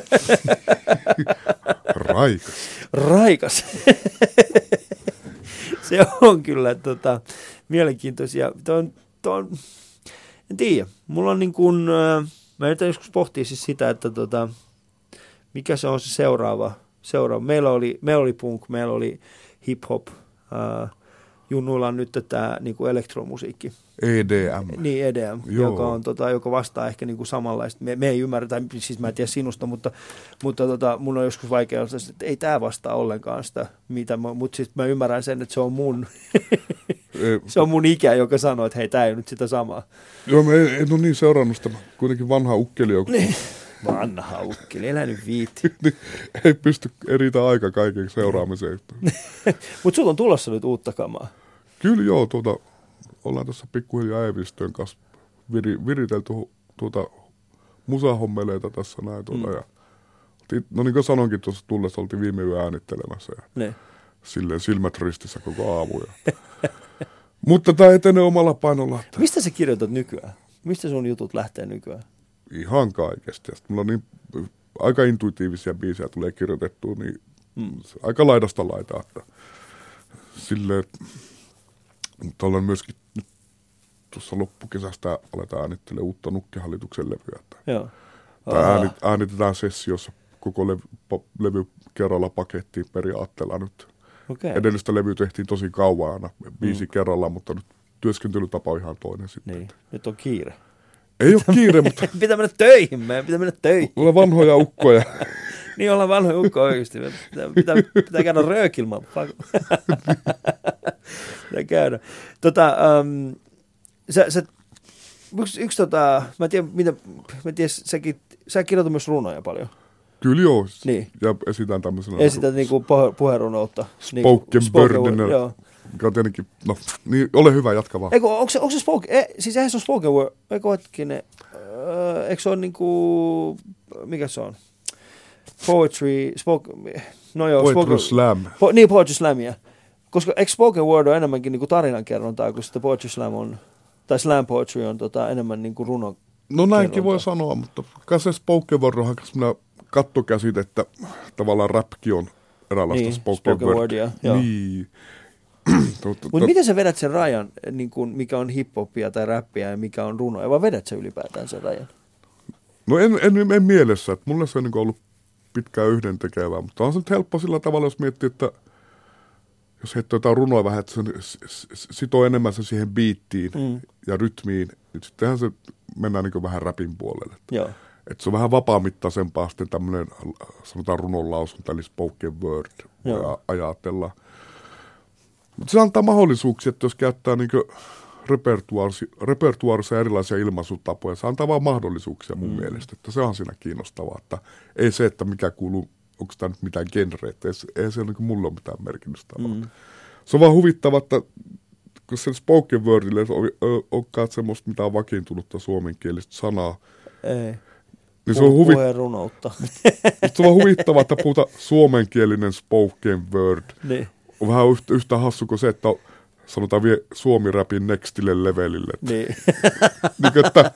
Speaker 2: Raikas.
Speaker 1: Raikas. Se on kyllä tota, mielenkiintoisia. Tuon, tuon, en tiedä. Mulla on niin kuin, mä nyt joskus pohtii siis sitä, että tota, mikä se on se seuraava. seuraava. Meillä oli, meillä oli punk, meillä oli hip-hop. Uh, Junnuilla on nyt tämä niin kuin elektromusiikki.
Speaker 2: E D M.
Speaker 1: Niin, E D M, joka, on, tota, joka vastaa ehkä niin kuin samanlaista. Me, me ei ymmärretä, siis mä en tiedä sinusta, mutta, mutta tota, mun on joskus vaikea olla, että ei tämä vastaa ollenkaan sitä, mitä mä, mutta sitten mä ymmärrän sen, että se on mun, se on mun ikä, joka sanoo, että hei, tämä ei nyt sitä samaa.
Speaker 2: Joo, mä en, en ole niin seurannut sitä, kuitenkin vanha ukkeli joku.
Speaker 1: Niin. Vanha ukkeli, elä nyt viitti.
Speaker 2: Ei pysty eritä aika kaiken seuraamiseen.
Speaker 1: Mutta sulla on tulossa nyt uutta kamaa.
Speaker 2: Kyllä joo, tuota, ollaan tässä pikkuhiljaa Eevistöön kanssa viri, viritelty tuota musahommeleita tässä näin. Tuota, mm. ja, no niin kuin sanonkin tuossa tullessa, oltiin viime yö äänittelemässä ja ne. Silleen silmät ristissä koko aamu. Ja. Mutta tämä etenee omalla painolla. Että...
Speaker 1: Mistä sä kirjoitat nykyään? Mistä sun jutut lähtee nykyään?
Speaker 2: Ihan kaikesta. Ja mulla on niin aika intuitiivisia biisejä tulee kirjoitettua, niin mm. aika laidasta laitaa. Että silleen, mutta ollaan myöskin nyt tuossa loppukesästä aletaan äänittelemään uutta Nukkehallituksen levyä. Joo. Tämä äänitetään sessiossa koko levy, levy kerralla pakettiin periaatteella nyt. Okay. Edellistä levyä tehtiin tosi kauan aina, biisi mm. kerralla, mutta nyt työskentelytapa on ihan toinen sitten.
Speaker 1: Niin. Nyt on kiire.
Speaker 2: Ei ole kiire, mutta...
Speaker 1: pitää mennä töihin, meidän pitää mennä töihin.
Speaker 2: Ollaan vanhoja ukkoja.
Speaker 1: Niin, ollaan vanhoja ukkoja oikeasti. Pitää, pitää, pitää käydä röökilmaan. Pitää käydä. Tota, um, sä, sä, yksi, yksi tota, mä en tiedä, mitä, mä en tiedä, säkin, sä kirjoitat myös runoja paljon.
Speaker 2: Kyllä joo,
Speaker 1: niin.
Speaker 2: Ja esitän tämmöisenä.
Speaker 1: Esität niinku puhe, puherunoutta.
Speaker 2: Spoken
Speaker 1: niin,
Speaker 2: wordina, mikä on tietenkin, no niin, ole hyvä, jatka vaan.
Speaker 1: Eikö, onko se, onko se spoken, eh, siis eihän se ole spoken word, eikö hetkinen, äh, eikö se ole niinku, mikä se on? Poetry, spoken, no joo.
Speaker 2: Poetry
Speaker 1: spoken,
Speaker 2: slam.
Speaker 1: Po, niin, poetry slamia. Koska eikö spoken word on enemmänkin niinku tarinankerrontaa, kun sitten poetry slam on, tai slam poetry on tota, enemmän niinku runo.
Speaker 2: No näinkin voi sanoa, mutta kai se spoken word on minä kattokäsite, että tavallaan rapki on eräänlaista
Speaker 1: niin,
Speaker 2: spoken,
Speaker 1: spoken
Speaker 2: word.
Speaker 1: wordia. Joo.
Speaker 2: Niin.
Speaker 1: Mutta miten sä vedät sen rajan, niin kun, mikä on hip-hopia tai räppiä ja mikä on runoja, vai vedät sä ylipäätään sen rajan?
Speaker 2: No en, en, en mielessä, että mulle se on niin ollut pitkään yhdentekevää, mutta on se nyt helppo sillä tavalla, jos miettii, että jos heittää jotain runoa vähän, että se sitoo enemmän se siihen biittiin mm. ja rytmiin, niin sittenhän se mennään niin vähän rapin puolelle.
Speaker 1: Joo.
Speaker 2: Että se on vähän vapaamittaisempaa sitten tämmöinen, sanotaan runonlausunta, eli spoken word, voi ajatella. Mutta se antaa mahdollisuuksia, että jos käyttää niin repertuaarissa erilaisia ilmaisutapoja, se antaa vaan mahdollisuuksia mun mm. mielestä. Että se on siinä kiinnostavaa, että ei se, että mikä kuuluu, onko tämä nyt mitään genreitä, ei, ei se niin mulle ole mitään merkitystä. Mm. Se on vaan huvittavaa, että kun se spoken wordille ei olekaan semmoista mitään vakiintunutta suomenkielistä sanaa.
Speaker 1: Ei.
Speaker 2: Niin se on huvi...
Speaker 1: runoutta.
Speaker 2: Se on huvittavaa, että puhutaan suomenkielinen spoken word.
Speaker 1: Niin.
Speaker 2: On vähän yhtä, yhtä hassu kuin se, että sanotaan vie suomi-rapin nextille levelille.
Speaker 1: Niin.
Speaker 2: niin, että...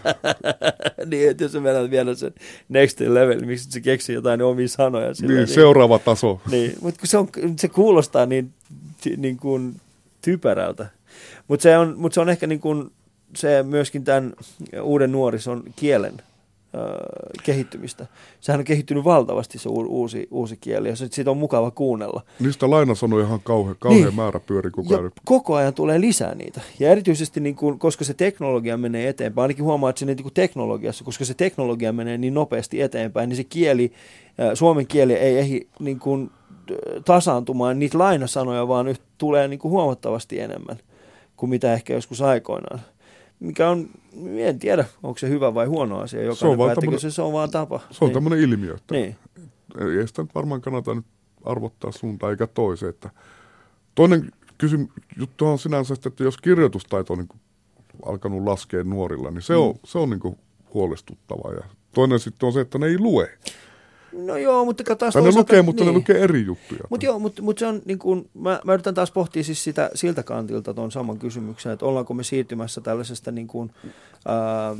Speaker 1: niin, että jos sä vedät vielä sen nextille levelille, miksi se keksii jotain omia sanoja. Sillä,
Speaker 2: niin,
Speaker 1: niin,
Speaker 2: seuraava taso.
Speaker 1: Niin, mutta se, on, se kuulostaa niin, niin kuin typerältä. Mutta se, mut se on ehkä niin kuin se myöskin tämän uuden nuorison kielen kehittymistä. Sehän on kehittynyt valtavasti se uusi, uusi kieli, ja siitä on mukava kuunnella.
Speaker 2: Niistä lainasanoja ihan kauhean, kauhean niin. määrä pyöri koko ajan.
Speaker 1: Koko ajan tulee lisää niitä. Ja erityisesti, niin kun, koska se teknologia menee eteenpäin, ainakin huomaa, että se niin kuin teknologiassa, koska se teknologia menee niin nopeasti eteenpäin, niin se kieli, suomen kieli ei ehdi niin kuin tasaantumaan niitä lainasanoja, vaan nyt tulee niin kuin huomattavasti enemmän kuin mitä ehkä joskus aikoinaan. Mikä on, en tiedä, onko se hyvä vai huono asia, jokainen päättäkö se, se on vaan tapa.
Speaker 2: Se on
Speaker 1: niin.
Speaker 2: tämmöinen ilmiö, että
Speaker 1: niin.
Speaker 2: ei sitä nyt varmaan kannata nyt arvottaa suuntaan eikä toiseen. Että toinen kysymys, juttu on sinänsä, että jos kirjoitustaito on niin kuin alkanut laskea nuorilla, niin se mm. on, se on niin kuin huolestuttavaa. Ja toinen sitten on se, että ne ei lue.
Speaker 1: No joo, mutta taas
Speaker 2: ne lukee, niin. mutta ne lukee eri juttuja.
Speaker 1: Mutta joo, mutta mut se on niin kuin, mä, mä yritän taas pohtia siis sitä siltä kantilta tuon saman kysymyksen, että ollaanko me siirtymässä tällaisesta niin kuin, ää,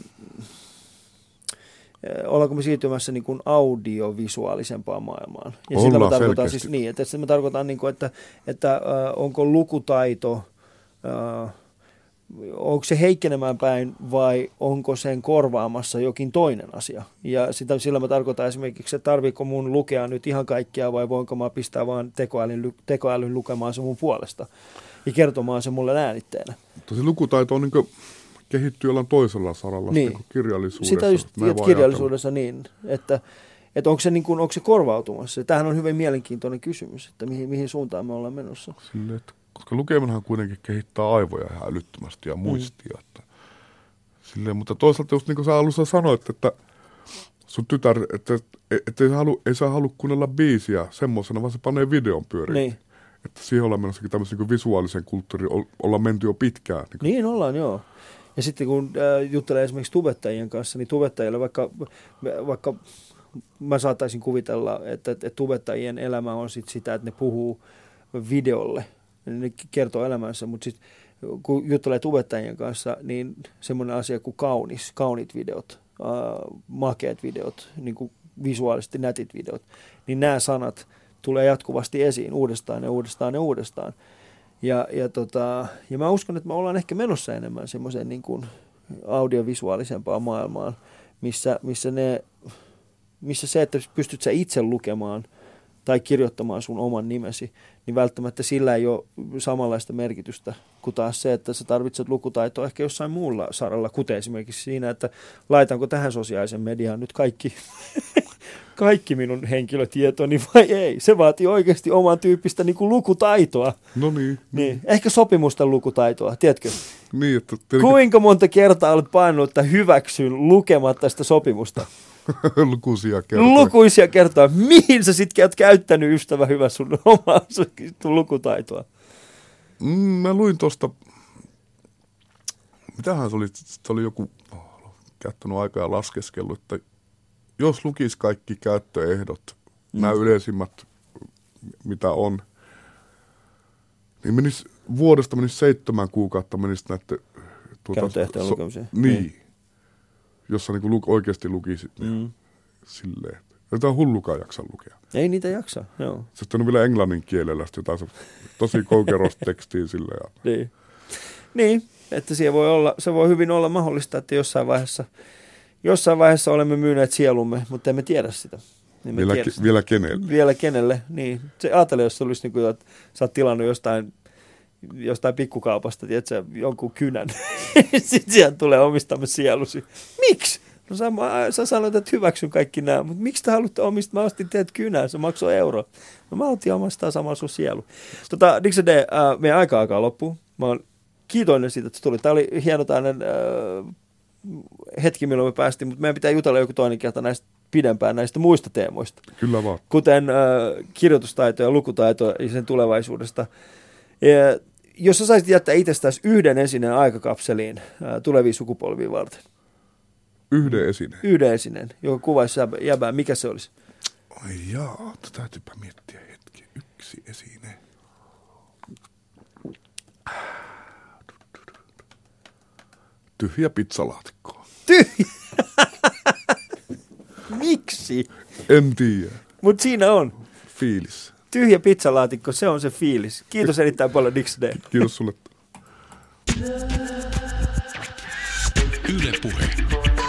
Speaker 1: ollaanko me siirtymässä niin kuin audiovisuaalisempaan maailmaan. Ja
Speaker 2: ollaan
Speaker 1: sillä mä tarkoitan
Speaker 2: selkeästi.
Speaker 1: siis niin, että mä tarkoitan niin kuin, että, että ää, onko lukutaito, ää, onko se heikkenemään päin vai onko sen korvaamassa jokin toinen asia. Ja sitä, sillä mä tarkoitan esimerkiksi, että tarviiko mun lukea nyt ihan kaikkea vai voinko mä pistää vaan tekoälyn, tekoälyn lukemaan se mun puolesta ja kertomaan se mulle äänitteenä.
Speaker 2: Mutta se lukutaito on niin kuin kehittyy jollain toisella saralla
Speaker 1: niin.
Speaker 2: niin kirjallisuudessa.
Speaker 1: Sitä just kirjallisuudessa niin, että, että onko, se niin kuin, onko se korvautumassa. Tämähän on hyvin mielenkiintoinen kysymys, että mihin, mihin suuntaan me ollaan menossa.
Speaker 2: Silleen, että koska lukeminenhan kuitenkin kehittää aivoja ihan älyttömästi ja muistia. Mm. Että, silleen, mutta toisaalta just niin kuin sä alussa sanoit, että sun tytär, että, että ei, halu, ei saa halua kuunnella biisiä semmoisena, vaan se panee videon pyöriin.
Speaker 1: Niin.
Speaker 2: Että siihen ollaan menossakin tämmöisen niin visuaalisen kulttuurin, ollaan menty jo pitkään. Niin,
Speaker 1: niin ollaan, joo. Ja sitten kun äh, juttelee esimerkiksi tubettajien kanssa, niin tubettajille vaikka, vaikka mä saattaisin kuvitella, että, että tubettajien elämä on sit sitä, että ne puhuu videolle. Ne kertoo elämänsä, mutta sitten kun juttelee tubettajien kanssa, niin semmoinen asia kuin kaunis, kaunit videot, äh, makeat videot, niin kuin visuaalisesti nätit videot, niin nämä sanat tulee jatkuvasti esiin uudestaan ja uudestaan ja uudestaan. Ja, ja, tota, ja mä uskon, että me ollaan ehkä menossa enemmän semmoiseen niin kuin audiovisuaalisempaan maailmaan, missä, missä, ne, missä se, että pystyt sä itse lukemaan tai kirjoittamaan sun oman nimesi, niin välttämättä sillä ei ole samanlaista merkitystä kuin taas se, että sä tarvitset lukutaitoa ehkä jossain muulla saralla, kuten esimerkiksi siinä, että laitanko tähän sosiaalisen mediaan nyt kaikki kaikki minun henkilötietoni vai ei. Se vaatii oikeasti oman tyyppistä niin kuin lukutaitoa.
Speaker 2: No niin.
Speaker 1: Niin. Ehkä sopimusten lukutaitoa, tiedätkö?
Speaker 2: Niin, että tietenkin...
Speaker 1: Kuinka monta kertaa olet painanut, että hyväksyn lukematta sitä sopimusta?
Speaker 2: Lukuisia kertoja.
Speaker 1: Lukuisia kertoja. Mihin sä sitten oot käyttänyt, ystävä hyvä, sun omaa lukutaitoa?
Speaker 2: Mm, mä luin tuosta, mitähän se oli, se oli joku oh, käyttänyt aikaa ja laskeskellut, että jos lukisi kaikki käyttöehdot, mm. nämä yleisimmät, mitä on, niin menisi, vuodesta menisi seitsemän kuukautta menisi näiden... Tuota,
Speaker 1: käyttöehtojen so, lukemiseen.
Speaker 2: Niin. niin. Jossa niin lu, oikeasti lukisit mm. niin, silleen. Ei tämä hullukaan jaksa lukea.
Speaker 1: Ei niitä jaksa, joo.
Speaker 2: Sitten on vielä englannin kielellä jotain tosi koukerosta tekstiä silleen.
Speaker 1: Niin. Niin, että siellä voi olla, se voi hyvin olla mahdollista, että jossain vaiheessa, jossain vaiheessa olemme myyneet sielumme, mutta emme tiedä sitä. Emme
Speaker 2: vielä,
Speaker 1: tiedä
Speaker 2: ke,
Speaker 1: sitä.
Speaker 2: vielä kenelle?
Speaker 1: Vielä kenelle, niin. Se ajattele, jos se olisi niin kuin, että sä oot tilannut jostain, jostain pikkukaupasta, tiedätkö, jonkun kynän. Sitten sieltä tulee omistamme sielusi. Miksi? No sä, sä sanoit, että hyväksyn kaikki nämä, mutta miksi te haluatte omistaa? Mä ostin teet kynää, se maksoi euro. No mä otin omastaan samalla sun sielu. Tota, Dixon D, äh, meidän aika alkaa loppuun. Mä oon kiitollinen siitä, että se tuli. Tämä oli hieno tämmöinen äh, hetki, milloin me päästiin, mutta meidän pitää jutella joku toinen kerta näistä pidempään näistä muista teemoista.
Speaker 2: Kyllä vaan.
Speaker 1: Kuten äh, kirjoitustaito ja lukutaito ja sen tulevaisuudesta. Ja, jos sä saisit jättää itsestäsi yhden esineen aikakapseliin äh, tulevia sukupolvia varten.
Speaker 2: Yhden esineen?
Speaker 1: Yhden esineen, joka kuvaisi jäbää. Mikä se olisi?
Speaker 2: Ai jaa, täytyypä miettiä hetki. Yksi esine. Tyhjä pizzalaatikko.
Speaker 1: Tyhjä? Miksi?
Speaker 2: En tiedä.
Speaker 1: Mutta siinä on.
Speaker 2: Fiilis.
Speaker 1: Tyhjä pizzalaatikko, se on se fiilis. Kiitos erittäin paljon, Dixon D.
Speaker 2: Kiitos sulle.
Speaker 3: Yle Puhe.